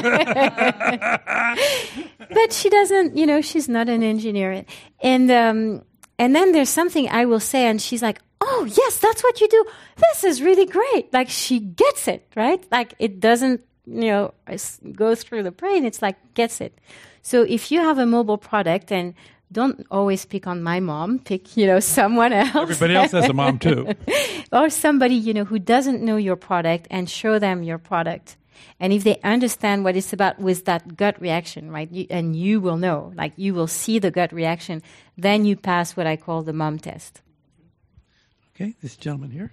But she doesn't, you know, she's not an engineer. And um, and then there's something I will say, and she's like, oh, yes, that's what you do. This is really great. Like, she gets it, right? Like, it doesn't, you know, go through the brain. It's like, gets it. So if you have a mobile product, and don't always pick on my mom, pick, you know, someone else. Everybody else has a mom too. Or somebody, you know, who doesn't know your product, and show them your product. And if they understand what it's about with that gut reaction, right, you, and you will know, like you will see the gut reaction, then you pass what I call the mom test. Okay, this gentleman here.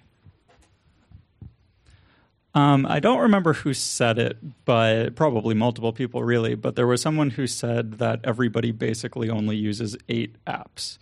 Um, I don't remember who said it, but probably multiple people really, but there was someone who said that everybody basically only uses eight apps,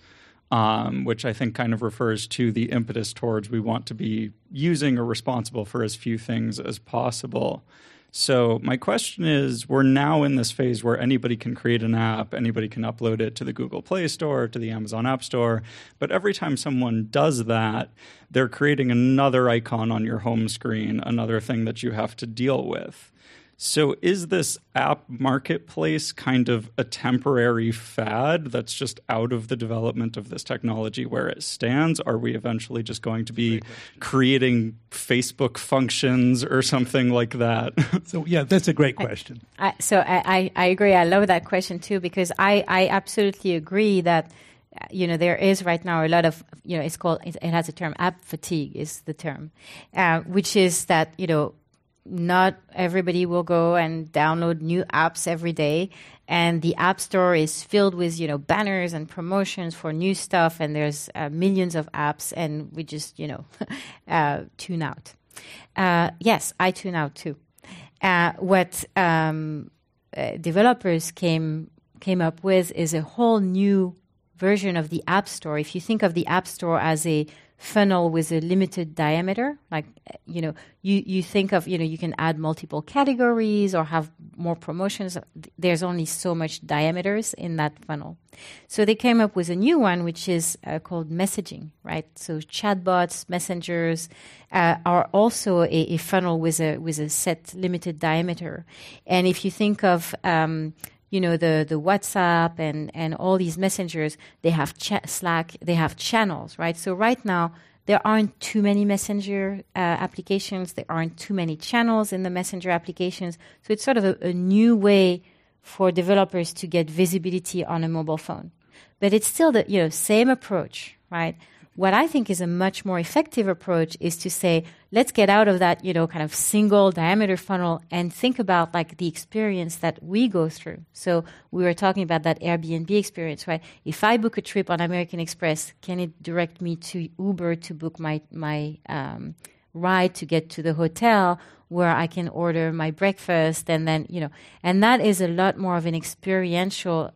um, which I think kind of refers to the impetus towards we want to be using or responsible for as few things as possible. So my question is, we're now in this phase where anybody can create an app, anybody can upload it to the Google Play Store, to the Amazon App Store, but every time someone does that, they're creating another icon on your home screen, another thing that you have to deal with. So is this app marketplace kind of a temporary fad that's just out of the development of this technology where it stands? Are we eventually just going to be creating Facebook functions or something like that? So, yeah, that's a great question. I, I, so I, I, I agree. I love that question, too, because I, I absolutely agree that, you know, there is right now a lot of, you know, it's called, it, it has a term, app fatigue is the term, uh, which is that, you know, not everybody will go and download new apps every day, and the App Store is filled with, you know, banners and promotions for new stuff, and there's uh, millions of apps, and we just, you know, uh, tune out. Uh, yes, I tune out too. Uh, what um, uh, developers came came up with is a whole new version of the App Store. If you think of the App Store as a funnel with a limited diameter, like, you know, you, you think of, you know, you can add multiple categories or have more promotions. There's only so much diameters in that funnel. So they came up with a new one, which is uh, called messaging, right? So chatbots, messengers uh, are also a, a funnel with a with a set limited diameter. And if you think of um, you know, the, the WhatsApp and, and all these messengers, they have cha- Slack, they have channels, right? So right now, there aren't too many messenger uh, applications. There aren't too many channels in the messenger applications. So it's sort of a, a new way for developers to get visibility on a mobile phone. But it's still the, you know, same approach, right? What I think is a much more effective approach is to say, let's get out of that, you know, kind of single diameter funnel and think about like the experience that we go through. So we were talking about that Airbnb experience, right? If I book a trip on American Express, can it direct me to Uber to book my, my um, ride to get to the hotel where I can order my breakfast and then, you know, and that is a lot more of an experiential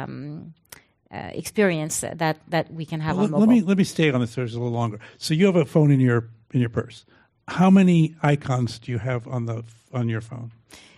um Uh, experience that that we can have well, on mobile. Let me let me stay on this a little longer. So you have a phone in your in your purse. How many icons do you have on the on your phone?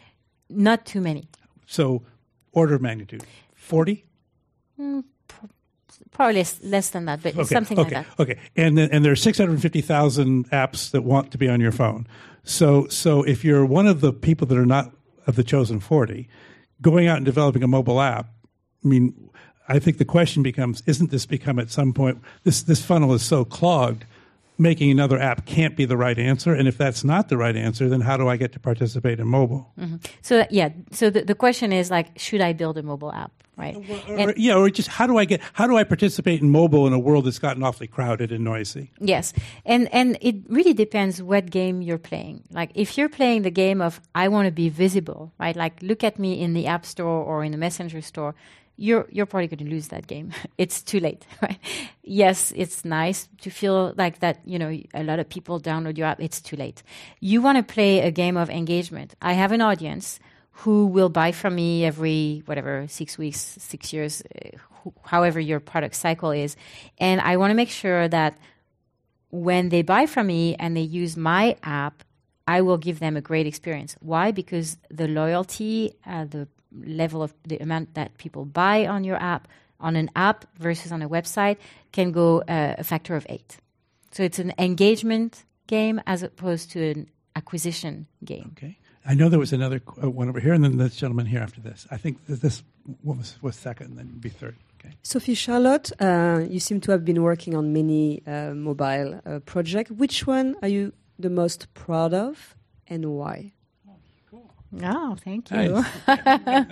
Not too many. So order of magnitude, forty. Mm, pr- probably less, less than that, but okay. something okay. like that. Okay, and then, and there are six hundred fifty thousand apps that want to be on your phone. So so if you're one of the people that are not of the chosen forty, going out and developing a mobile app, I mean, I think the question becomes, isn't this become at some point, this, this funnel is so clogged, making another app can't be the right answer, and if that's not the right answer, then how do I get to participate in mobile? Mm-hmm. So yeah, so the, the question is like, should I build a mobile app, right? Or, or, yeah, or just how do I get how do I participate in mobile in a world that's gotten awfully crowded and noisy? Yes, and and it really depends what game you're playing. Like if you're playing the game of I want to be visible, right? Like look at me in the App Store or in the Messenger store. You're you're probably going to lose that game. It's too late, right? Yes, it's nice to feel like that. You know, a lot of people download your app. It's too late. You want to play a game of engagement. I have an audience who will buy from me every whatever six weeks, six years, uh, wh- however your product cycle is, and I want to make sure that when they buy from me and they use my app, I will give them a great experience. Why? Because the loyalty, uh, the level of the amount that people buy on your app, on an app versus on a website, can go uh, a factor of eight. So it's an engagement game as opposed to an acquisition game. Okay. I know there was another uh, one over here, and then this gentleman here after this. I think that this one was, was second, and then be third. Okay. Sophie Charlotte, uh, you seem to have been working on many uh, mobile uh, projects. Which one are you the most proud of, and why? Oh, thank you. Nice.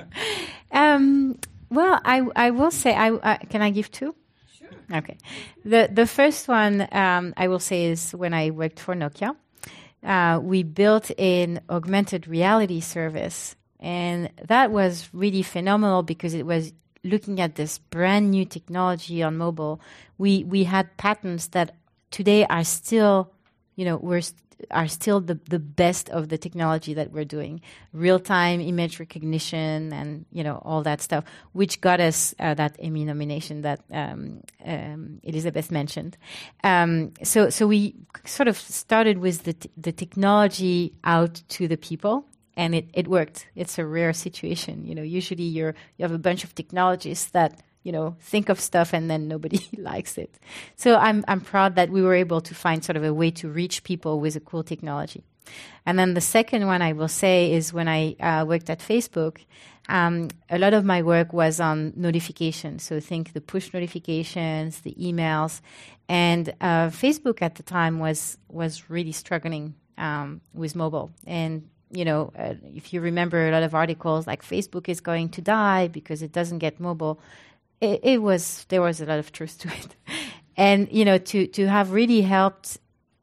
um, well, I I will say, I uh, can I give two? Sure. Okay. The the first one um, I will say is when I worked for Nokia. Uh, we built an augmented reality service, and that was really phenomenal because it was looking at this brand new technology on mobile. We we had patents that today are still, you know, we're st- are still the, the best of the technology that we're doing. Real-time image recognition and, you know, all that stuff, which got us uh, that Emmy nomination that um, um, Elizabeth mentioned. Um, so so we sort of started with the, t- the technology out to the people, and it, it worked. It's a rare situation. You know, usually you're you have a bunch of technologists that, you know, think of stuff and then nobody likes it. So I'm I'm proud that we were able to find sort of a way to reach people with a cool technology. And then the second one I will say is when I uh, worked at Facebook, um, a lot of my work was on notifications. So think the push notifications, the emails, and uh, Facebook at the time was was really struggling um, with mobile. And you know, uh, if you remember a lot of articles like Facebook is going to die because it doesn't get mobile. It, it was there was a lot of truth to it, and you know to to have really helped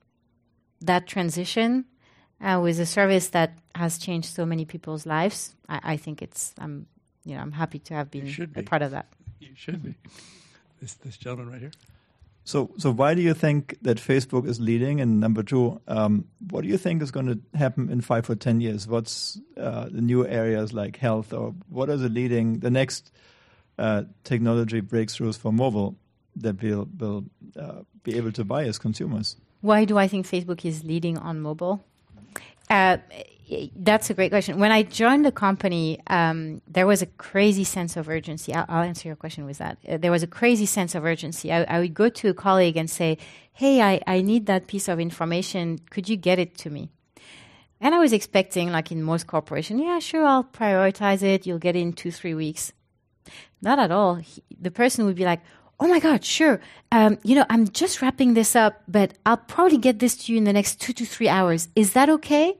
that transition uh, with a service that has changed so many people's lives. I, I think it's I'm you know I'm happy to have been a part of that. You should be. This this gentleman right here. So so why do you think that Facebook is leading? And number two, um, what do you think is going to happen in five or ten years? What's uh, the new areas like health, or what is the leading the next Uh, technology breakthroughs for mobile that we'll, we'll uh, be able to buy as consumers? Why do I think Facebook is leading on mobile? Uh, that's a great question. When I joined the company, um, there was a crazy sense of urgency. I'll, I'll answer your question with that. Uh, there was a crazy sense of urgency. I, I would go to a colleague and say, hey, I, I need that piece of information. Could you get it to me? And I was expecting, like in most corporations, yeah, sure, I'll prioritize it. You'll get it in two, three weeks. Not at all. He, the person would be like, oh my God, sure. Um, you know, I'm just wrapping this up, but I'll probably get this to you in the next two to three hours. Is that okay?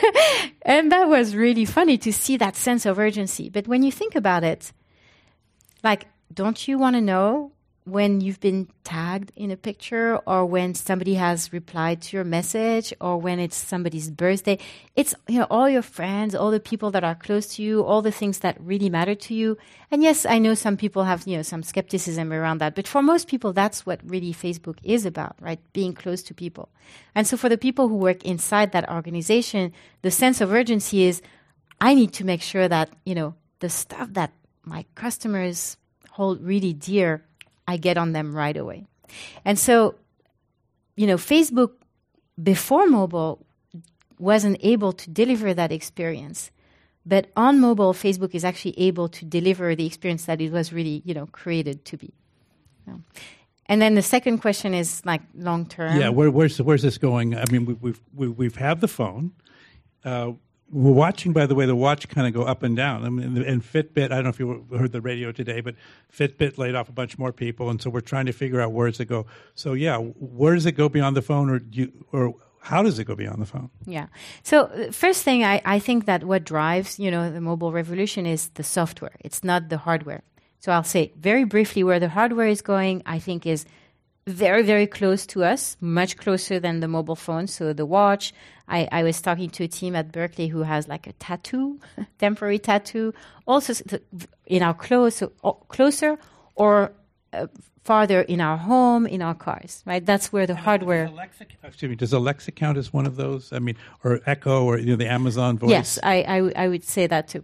And that was really funny to see that sense of urgency. But when you think about it, like, don't you want to know when you've been tagged in a picture, or when somebody has replied to your message, or when it's somebody's birthday? It's, you know, all your friends, all the people that are close to you, all the things that really matter to you. And yes, I know some people have, you know, some skepticism around that, but for most people, that's what really Facebook is about, right? Being close to people. And so for the people who work inside that organization, the sense of urgency is, I need to make sure that, you know, the stuff that my customers hold really dear, I get on them right away. And so, you know, Facebook before mobile wasn't able to deliver that experience. But on mobile, Facebook is actually able to deliver the experience that it was really, you know, created to be. So, and then the second question is like long term. Yeah, where, where's where's this going? I mean, we, we've we, we've have the phone. Uh, we're watching, by the way, the watch kind of go up and down. I mean, and Fitbit, I don't know if you heard the radio today, but Fitbit laid off a bunch more people, and so we're trying to figure out where does it go. So, yeah, where does it go beyond the phone, or do you, or how does it go beyond the phone? Yeah. So uh, first thing, I, I think that what drives, you know, the mobile revolution is the software. It's not the hardware. So I'll say very briefly where the hardware is going, I think is very, very close to us, much closer than the mobile phone. So the watch, I, I was talking to a team at Berkeley who has like a tattoo, temporary tattoo, also in our clothes, so closer or uh, farther in our home, in our cars, right? That's where the and hardware... Does Alexa, excuse me, does Alexa count as one of those? I mean, or Echo, or you know, the Amazon voice? Yes, I, I, w- I would say that too.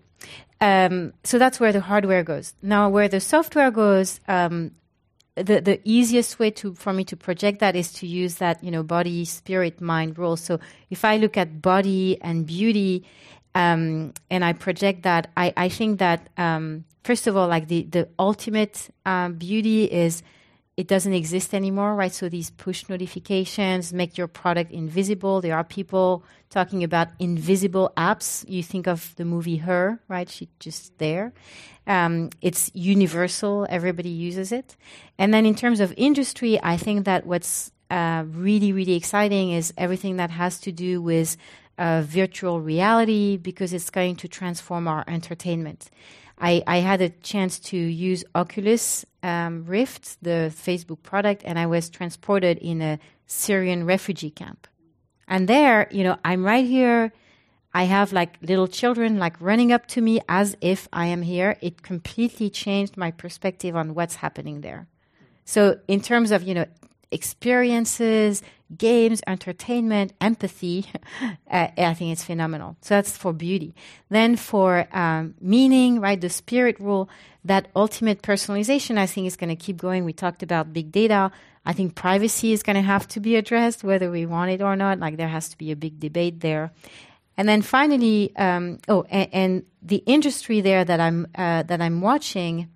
Um, so that's where the hardware goes. Now, where the software goes, um, the the easiest way to for me to project that is to use that, you know, body, spirit, mind rule. So if I look at body and beauty, um, and I project that, I, I think that um, first of all, like the the ultimate um, beauty is it doesn't exist anymore, right? So these push notifications make your product invisible. There are people talking about invisible apps. You think of the movie Her, right? She's just there. Um, it's universal. Everybody uses it. And then in terms of industry, I think that what's uh, really, really exciting is everything that has to do with uh, virtual reality, because it's going to transform our entertainment. I, I had a chance to use Oculus um, Rift, the Facebook product, and I was transported in a Syrian refugee camp. And there, you know, I'm right here. I have like little children like running up to me as if I am here. It completely changed my perspective on what's happening there. So in terms of, you know, experiences, games, entertainment, empathy, uh, I think it's phenomenal. So that's for beauty. Then for um, meaning, right, the spirit rule, that ultimate personalization, I think, is going to keep going. We talked about big data. I think privacy is going to have to be addressed, whether we want it or not. Like there has to be a big debate there. And then finally, um, oh, and, and the industry there that I'm uh, that I'm watching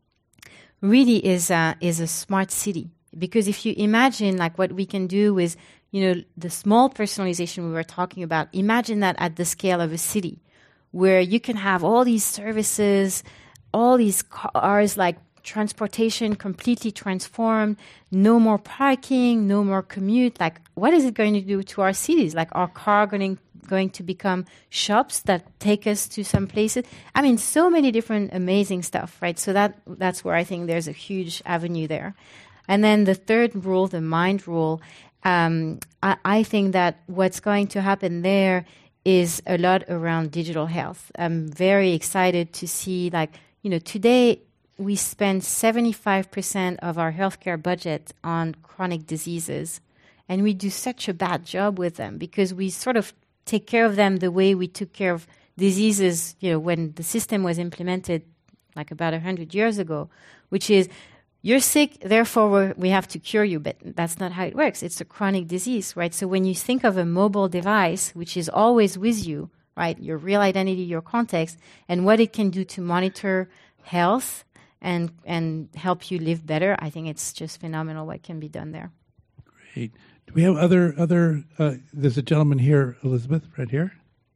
really is uh, is a smart city. Because if you imagine like what we can do with, you know, the small personalization we were talking about, imagine that at the scale of a city where you can have all these services, all these cars, like transportation completely transformed, no more parking, no more commute. Like what is it going to do to our cities? Like our car going going to become shops that take us to some places. I mean, so many different amazing stuff, right? So that that's where I think there's a huge avenue there. And then the third rule, the mind rule, um, I, I think that what's going to happen there is a lot around digital health. I'm very excited to see, like, you know, today we spend seventy-five percent of our healthcare budget on chronic diseases, and we do such a bad job with them because we sort of take care of them the way we took care of diseases, you know, when the system was implemented like about one hundred years ago, which is, you're sick, therefore we're, we have to cure you, but that's not how it works. It's a chronic disease, right? So when you think of a mobile device, which is always with you, right, your real identity, your context, and what it can do to monitor health and and help you live better, I think it's just phenomenal what can be done there. Great. Do we have other, other uh, there's a gentleman here, Elizabeth, right here.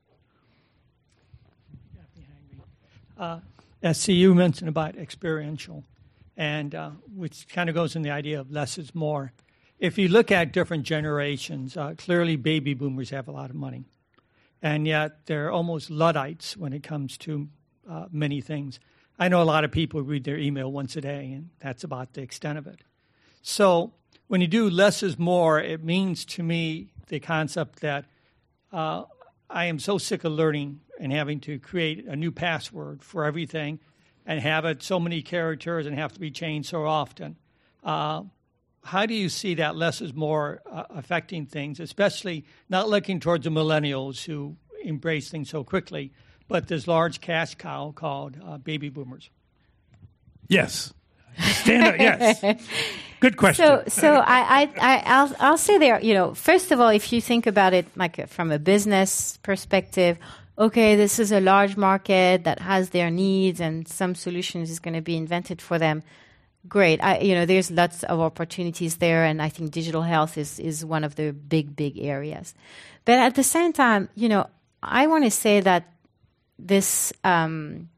Uh, S C U mentioned about experiential. And uh, which kind of goes in the idea of less is more. If you look at different generations, uh, clearly baby boomers have a lot of money. And yet they're almost Luddites when it comes to uh, many things. I know a lot of people read their email once a day, and that's about the extent of it. So when you do less is more, it means to me the concept that uh, I am so sick of learning and having to create a new password for everything and have it so many characters and have to be changed so often. Uh, how do you see that less is more uh, affecting things, especially not looking towards the millennials who embrace things so quickly, but this large cash cow called uh, baby boomers? Yes. Stand up, yes. Good question. So, so I, I, I, I'll, I'll say there, you know, first of all, if you think about it like from a business perspective, okay, this is a large market that has their needs and some solutions is going to be invented for them. Great. I, you know, there's lots of opportunities there, and I think digital health is, is one of the big, big areas. But at the same time, you know, I want to say that this um,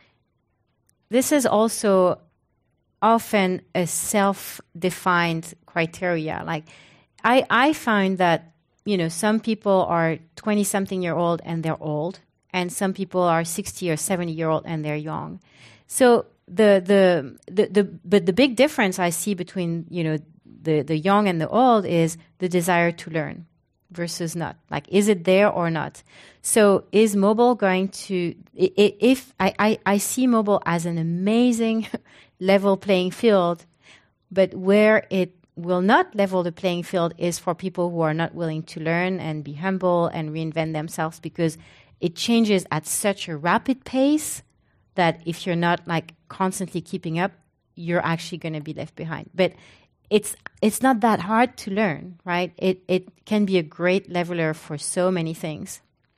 this is also often a self-defined criteria. Like, I I find that, you know, some people are twenty-something year old and they're old, and some people are sixty or seventy year old and they're young. So the the the, the but the big difference I see between, you know, the the young and the old is the desire to learn versus not. Like, is it there or not? So is mobile going to, if I, I, I see mobile as an amazing level playing field, but where it will not level the playing field is for people who are not willing to learn and be humble and reinvent themselves, because it changes at such a rapid pace that if you're not like constantly keeping up, you're actually going to be left behind. But it's it's not that hard to learn, right? It it can be a great leveler for so many things.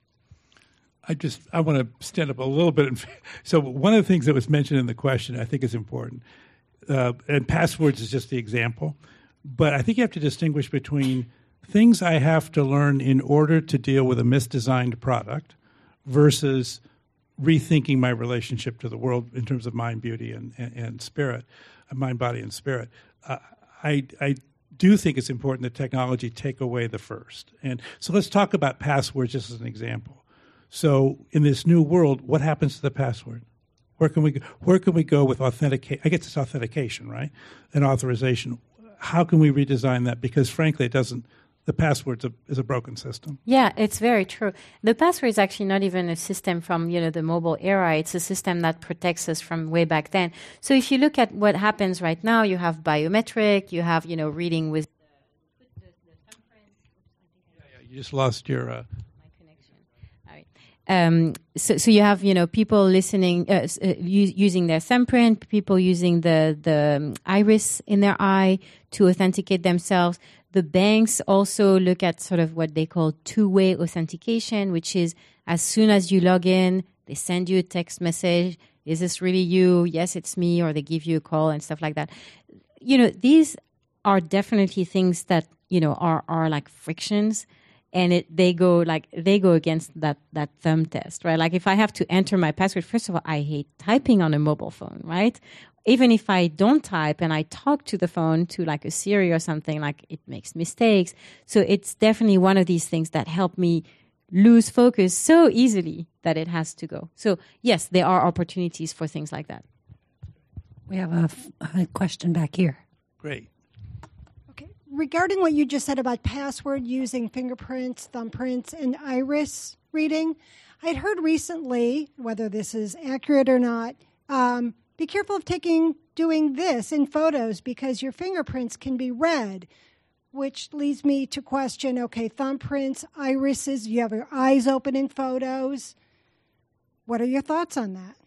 I just I want to stand up a little bit. And, so one of the things that was mentioned in the question I think is important, uh, and passwords is just the example, but I think you have to distinguish between things I have to learn in order to deal with a misdesigned product versus rethinking my relationship to the world in terms of mind, beauty, and, and, and spirit, mind, body, and spirit. Uh, I, I do think it's important that technology take away the first. And so let's talk about passwords just as an example. So in this new world, what happens to the password? Where can we go, where can we go with authenticate? I guess it's authentication, right? And authorization. How can we redesign that? Because frankly, it doesn't. The password is, is a broken system. Yeah, it's very true. The password is actually not even a system from, you know, the mobile era. It's a system that protects us from way back then. So if you look at what happens right now, you have biometric, you have, you know, reading with the, the, the thumbprint. Yeah, yeah, you just lost your... Uh... My connection. All right. Um, so, so you have, you know, people listening, uh, uh, u- using their thumbprint, people using the, the um, iris in their eye to authenticate themselves. The banks also look at sort of what they call two-way authentication, which is as soon as you log in, they send you a text message. Is this really you? Yes, it's me. Or they give you a call and stuff like that. You know, these are definitely things that, you know, are, are like frictions. And it, they go like they go against that, that thumb test, right? Like if I have to enter my password, first of all, I hate typing on a mobile phone, right? Even if I don't type and I talk to the phone, to like a Siri or something, like it makes mistakes. So it's definitely one of these things that help me lose focus so easily that it has to go. So yes, there are opportunities for things like that. We have a, a question back here. Great. Okay. Regarding what you just said about password using fingerprints, thumbprints, and iris reading, I'd heard recently, whether this is accurate or not, um, be careful of taking doing this in photos because your fingerprints can be read, which leads me to question, okay, thumbprints, irises, you have your eyes open in photos. What are your thoughts on that?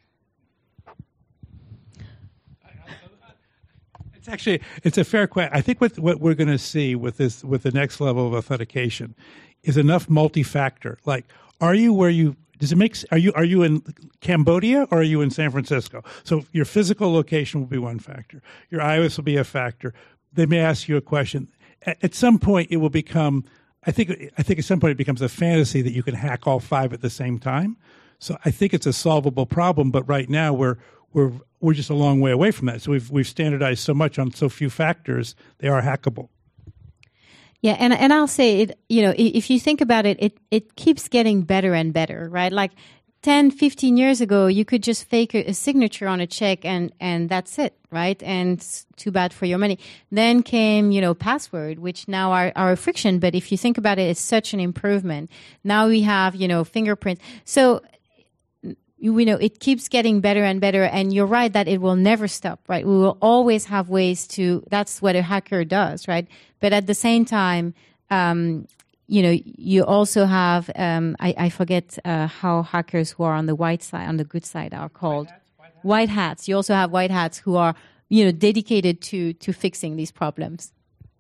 It's actually, it's a fair question. I think what, what we're going to see with this, with the next level of authentication is enough multi-factor. Like, are you where you... Does it make? Are you are you in Cambodia or are you in San Francisco? So your physical location will be one factor. Your iris will be a factor. They may ask you a question. At, at some point, it will become. I think. I think at some point it becomes a fantasy that you can hack all five at the same time. So I think it's a solvable problem. But right now we're we're we're just a long way away from that. So we've we've standardized so much on so few factors, they are hackable. Yeah, and and I'll say it, you know, if you think about it, it, it keeps getting better and better, right? Like ten, fifteen years ago, you could just fake a, a signature on a check and, and that's it, right? And it's too bad for your money. Then came, you know, password, which now are, are a friction. But if you think about it, it's such an improvement. Now we have, you know, fingerprints. So, you know, it keeps getting better and better. And you're right that it will never stop, right? We will always have ways to, that's what a hacker does, right? But at the same time, um, you know, you also have, um, I, I forget uh, how hackers who are on the white side, on the good side are called. White hats, white hats. White hats. You also have white hats who are, you know, dedicated to, to fixing these problems.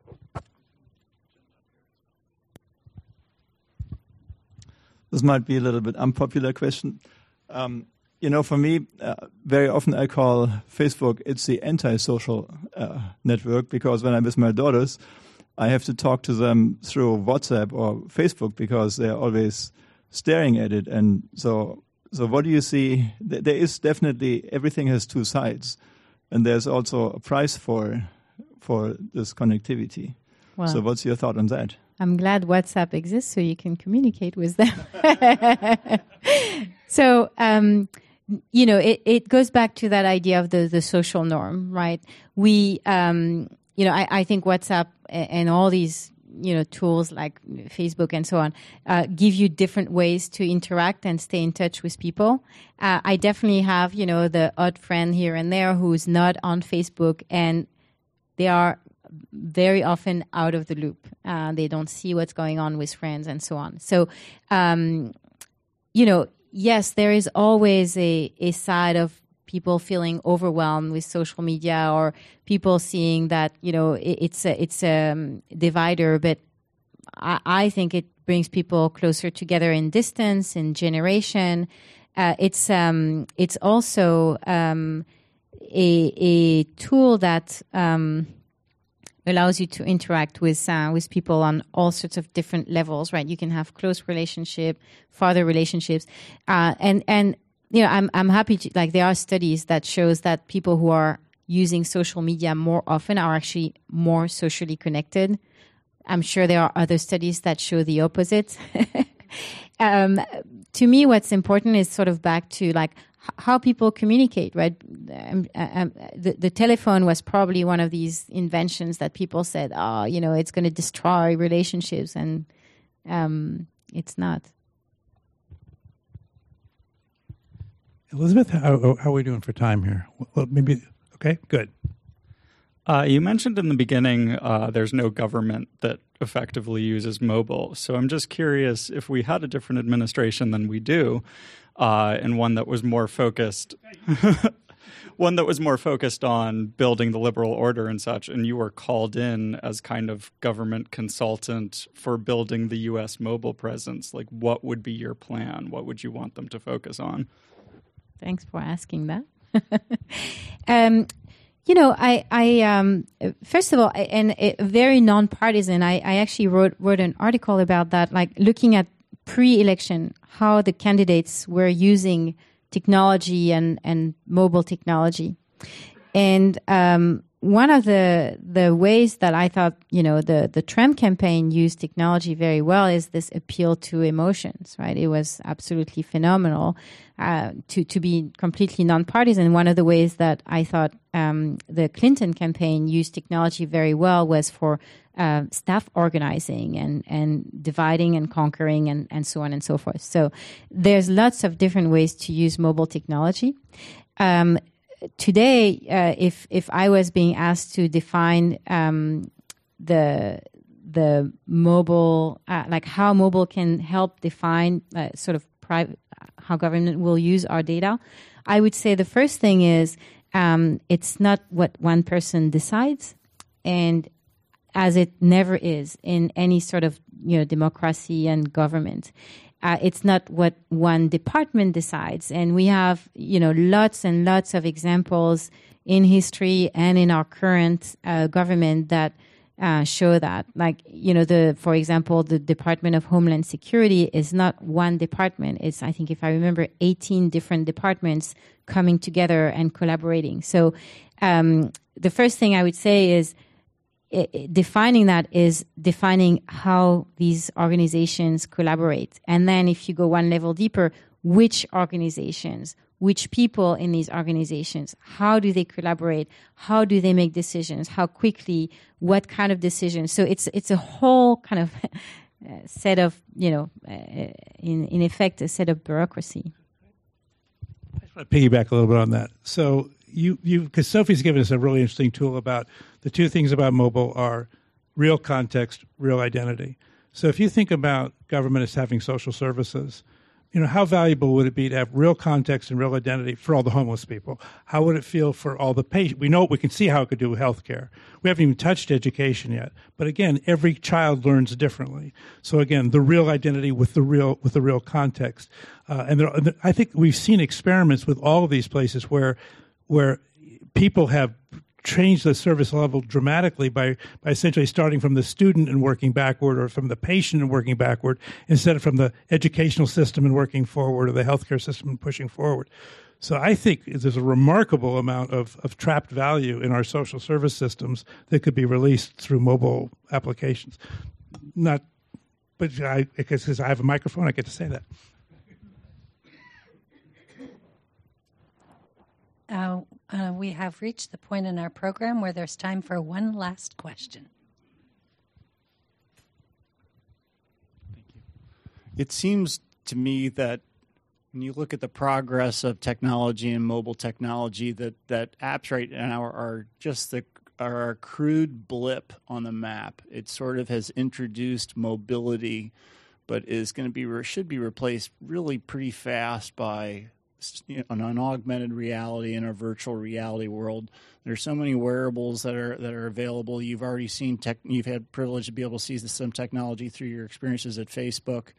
This might be a little bit unpopular question. Um, you know, for me, uh, very often I call Facebook, it's the anti-social uh, network, because when I'm with my daughters, I have to talk to them through WhatsApp or Facebook because they're always staring at it. And so, so what do you see? There is definitely, everything has two sides, and there's also a price for for this connectivity. Wow. So what's your thought on that? I'm glad WhatsApp exists so you can communicate with them. So, um, you know, it, it goes back to that idea of the, the social norm, right? We, um, you know, I, I think WhatsApp and all these, you know, tools like Facebook and so on, uh, give you different ways to interact and stay in touch with people. Uh, I definitely have, you know, the odd friend here and there who's not on Facebook, and they are very often out of the loop. Uh, they don't see what's going on with friends and so on. So, um, you know, yes, there is always a, a side of people feeling overwhelmed with social media, or people seeing that, you know, it, it's a, it's a um, divider, but I, I think it brings people closer together in distance, in generation. Uh, it's um, it's also um, a, a tool that um, allows you to interact with uh, with people on all sorts of different levels, right? You can have close relationship, farther relationships, uh, and and you know, I'm I'm happy to, like, there are studies that shows that people who are using social media more often are actually more socially connected. I'm sure there are other studies that show the opposite. um, to me, what's important is sort of back to like h- how people communicate, right? Um, um, the, the telephone was probably one of these inventions that people said, oh, you know, it's going to destroy relationships, and um, it's not. Elizabeth, how, how are we doing for time here? Well, maybe, okay, good. Uh, you mentioned in the beginning uh, there's no government that effectively uses mobile. So I'm just curious, if we had a different administration than we do, uh, and one that was more focused, one that was more focused on building the liberal order and such, and you were called in as kind of government consultant for building the U S mobile presence, like what would be your plan? What would you want them to focus on? Thanks for asking that. um, you know, I, I um, first of all, I, and uh, very nonpartisan, I, I actually wrote wrote an article about that, like looking at pre-election, how the candidates were using technology and, and mobile technology. And um, one of the the ways that I thought, you know, the, the Trump campaign used technology very well is this appeal to emotions, right? It was absolutely phenomenal uh, to, to be completely nonpartisan. One of the ways that I thought um, the Clinton campaign used technology very well was for uh, staff organizing and, and dividing and conquering and, and so on and so forth. So there's lots of different ways to use mobile technology. Um, Today, uh, if if I was being asked to define um, the the mobile, uh, like how mobile can help define uh, sort of private, how government will use our data, I would say the first thing is um, it's not what one person decides, and as it never is in any sort of, you know, democracy and government. Uh, it's not what one department decides. And we have, you know, lots and lots of examples in history and in our current uh, government that uh, show that. Like, you know, the, for example, the Department of Homeland Security is not one department. It's, I think, if I remember, eighteen different departments coming together and collaborating. So um, the first thing I would say is, It, it, defining that is defining how these organizations collaborate. And then if you go one level deeper, which organizations, which people in these organizations, how do they collaborate? How do they make decisions? How quickly? What kind of decisions? So it's it's a whole kind of set of, you know, uh, in, in effect, a set of bureaucracy. I just want to piggyback a little bit on that. So you, you, because Sophie's given us a really interesting tool about the two things about mobile are real context, real identity. So if you think about government as having social services, you know, how valuable would it be to have real context and real identity for all the homeless people? How would it feel for all the patients? We know, we can see how it could do with healthcare. We haven't even touched education yet. But again, every child learns differently. So again, the real identity with the real, with the real context. Uh, and there, I think we've seen experiments with all of these places where, where people have change the service level dramatically by, by essentially starting from the student and working backward, or from the patient and working backward, instead of from the educational system and working forward, or the healthcare system and pushing forward. So I think there's a remarkable amount of, of trapped value in our social service systems that could be released through mobile applications. Not, but I, because I have a microphone, I get to say that. Uh, uh, we have reached the point in our program where there's time for one last question. Thank you. It seems to me that when you look at the progress of technology and mobile technology, that, that apps right now are just the are a crude blip on the map. It sort of has introduced mobility, but is going to be should be replaced really pretty fast by, you know, an augmented reality and a virtual reality world. There's so many wearables that are that are available. You've already seen tech. You've had privilege to be able to see some technology through your experiences at Facebook.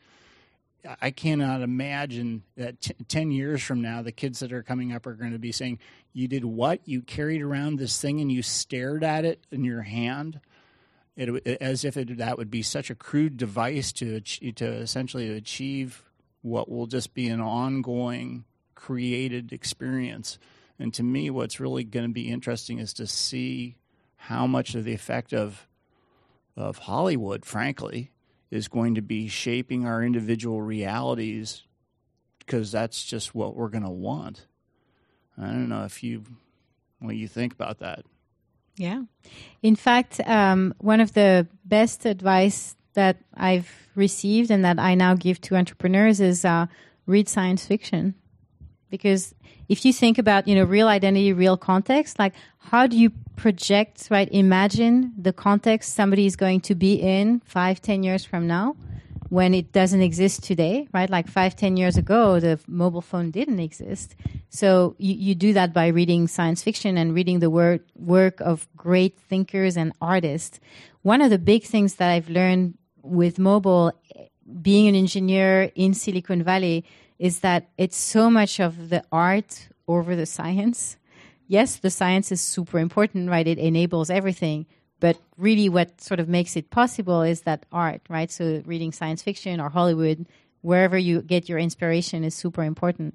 I cannot imagine that t- ten years from now, the kids that are coming up are going to be saying, "You did what? You carried around this thing and you stared at it in your hand," it, as if it, that would be such a crude device to to essentially achieve what will just be an ongoing created experience. And to me, what's really going to be interesting is to see how much of the effect of of Hollywood, frankly, is going to be shaping our individual realities, because that's just what we're going to want. I don't know if you, what you think about that. Yeah. In fact, um, one of the best advice that I've received and that I now give to entrepreneurs is uh, read science fiction. Because if you think about, you know, real identity, real context, like how do you project, right, imagine the context somebody is going to be in five, ten years from now when it doesn't exist today, right? Like five, ten years ago, the mobile phone didn't exist. So you, you do that by reading science fiction and reading the work, work of great thinkers and artists. One of the big things that I've learned with mobile, being an engineer in Silicon Valley, is that it's so much of the art over the science. Yes, the science is super important, right? It enables everything. But really what sort of makes it possible is that art, right? So reading science fiction or Hollywood, wherever you get your inspiration is super important.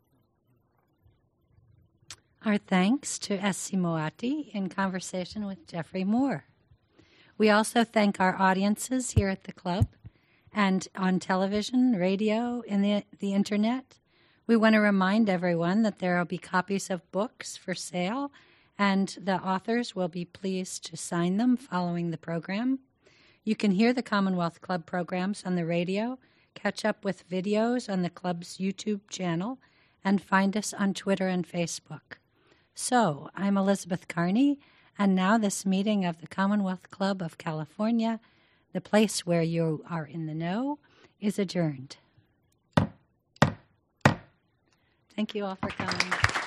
Our thanks to Essie Moati in conversation with Jeffrey Moore. We also thank our audiences here at the club and on television, radio, and the, the internet. We want to remind everyone that there will be copies of books for sale, and the authors will be pleased to sign them following the program. You can hear the Commonwealth Club programs on the radio, catch up with videos on the club's YouTube channel, and find us on Twitter and Facebook. So, I'm Elizabeth Carney, and now this meeting of the Commonwealth Club of California, the place where you are in the know, is adjourned. Thank you all for coming.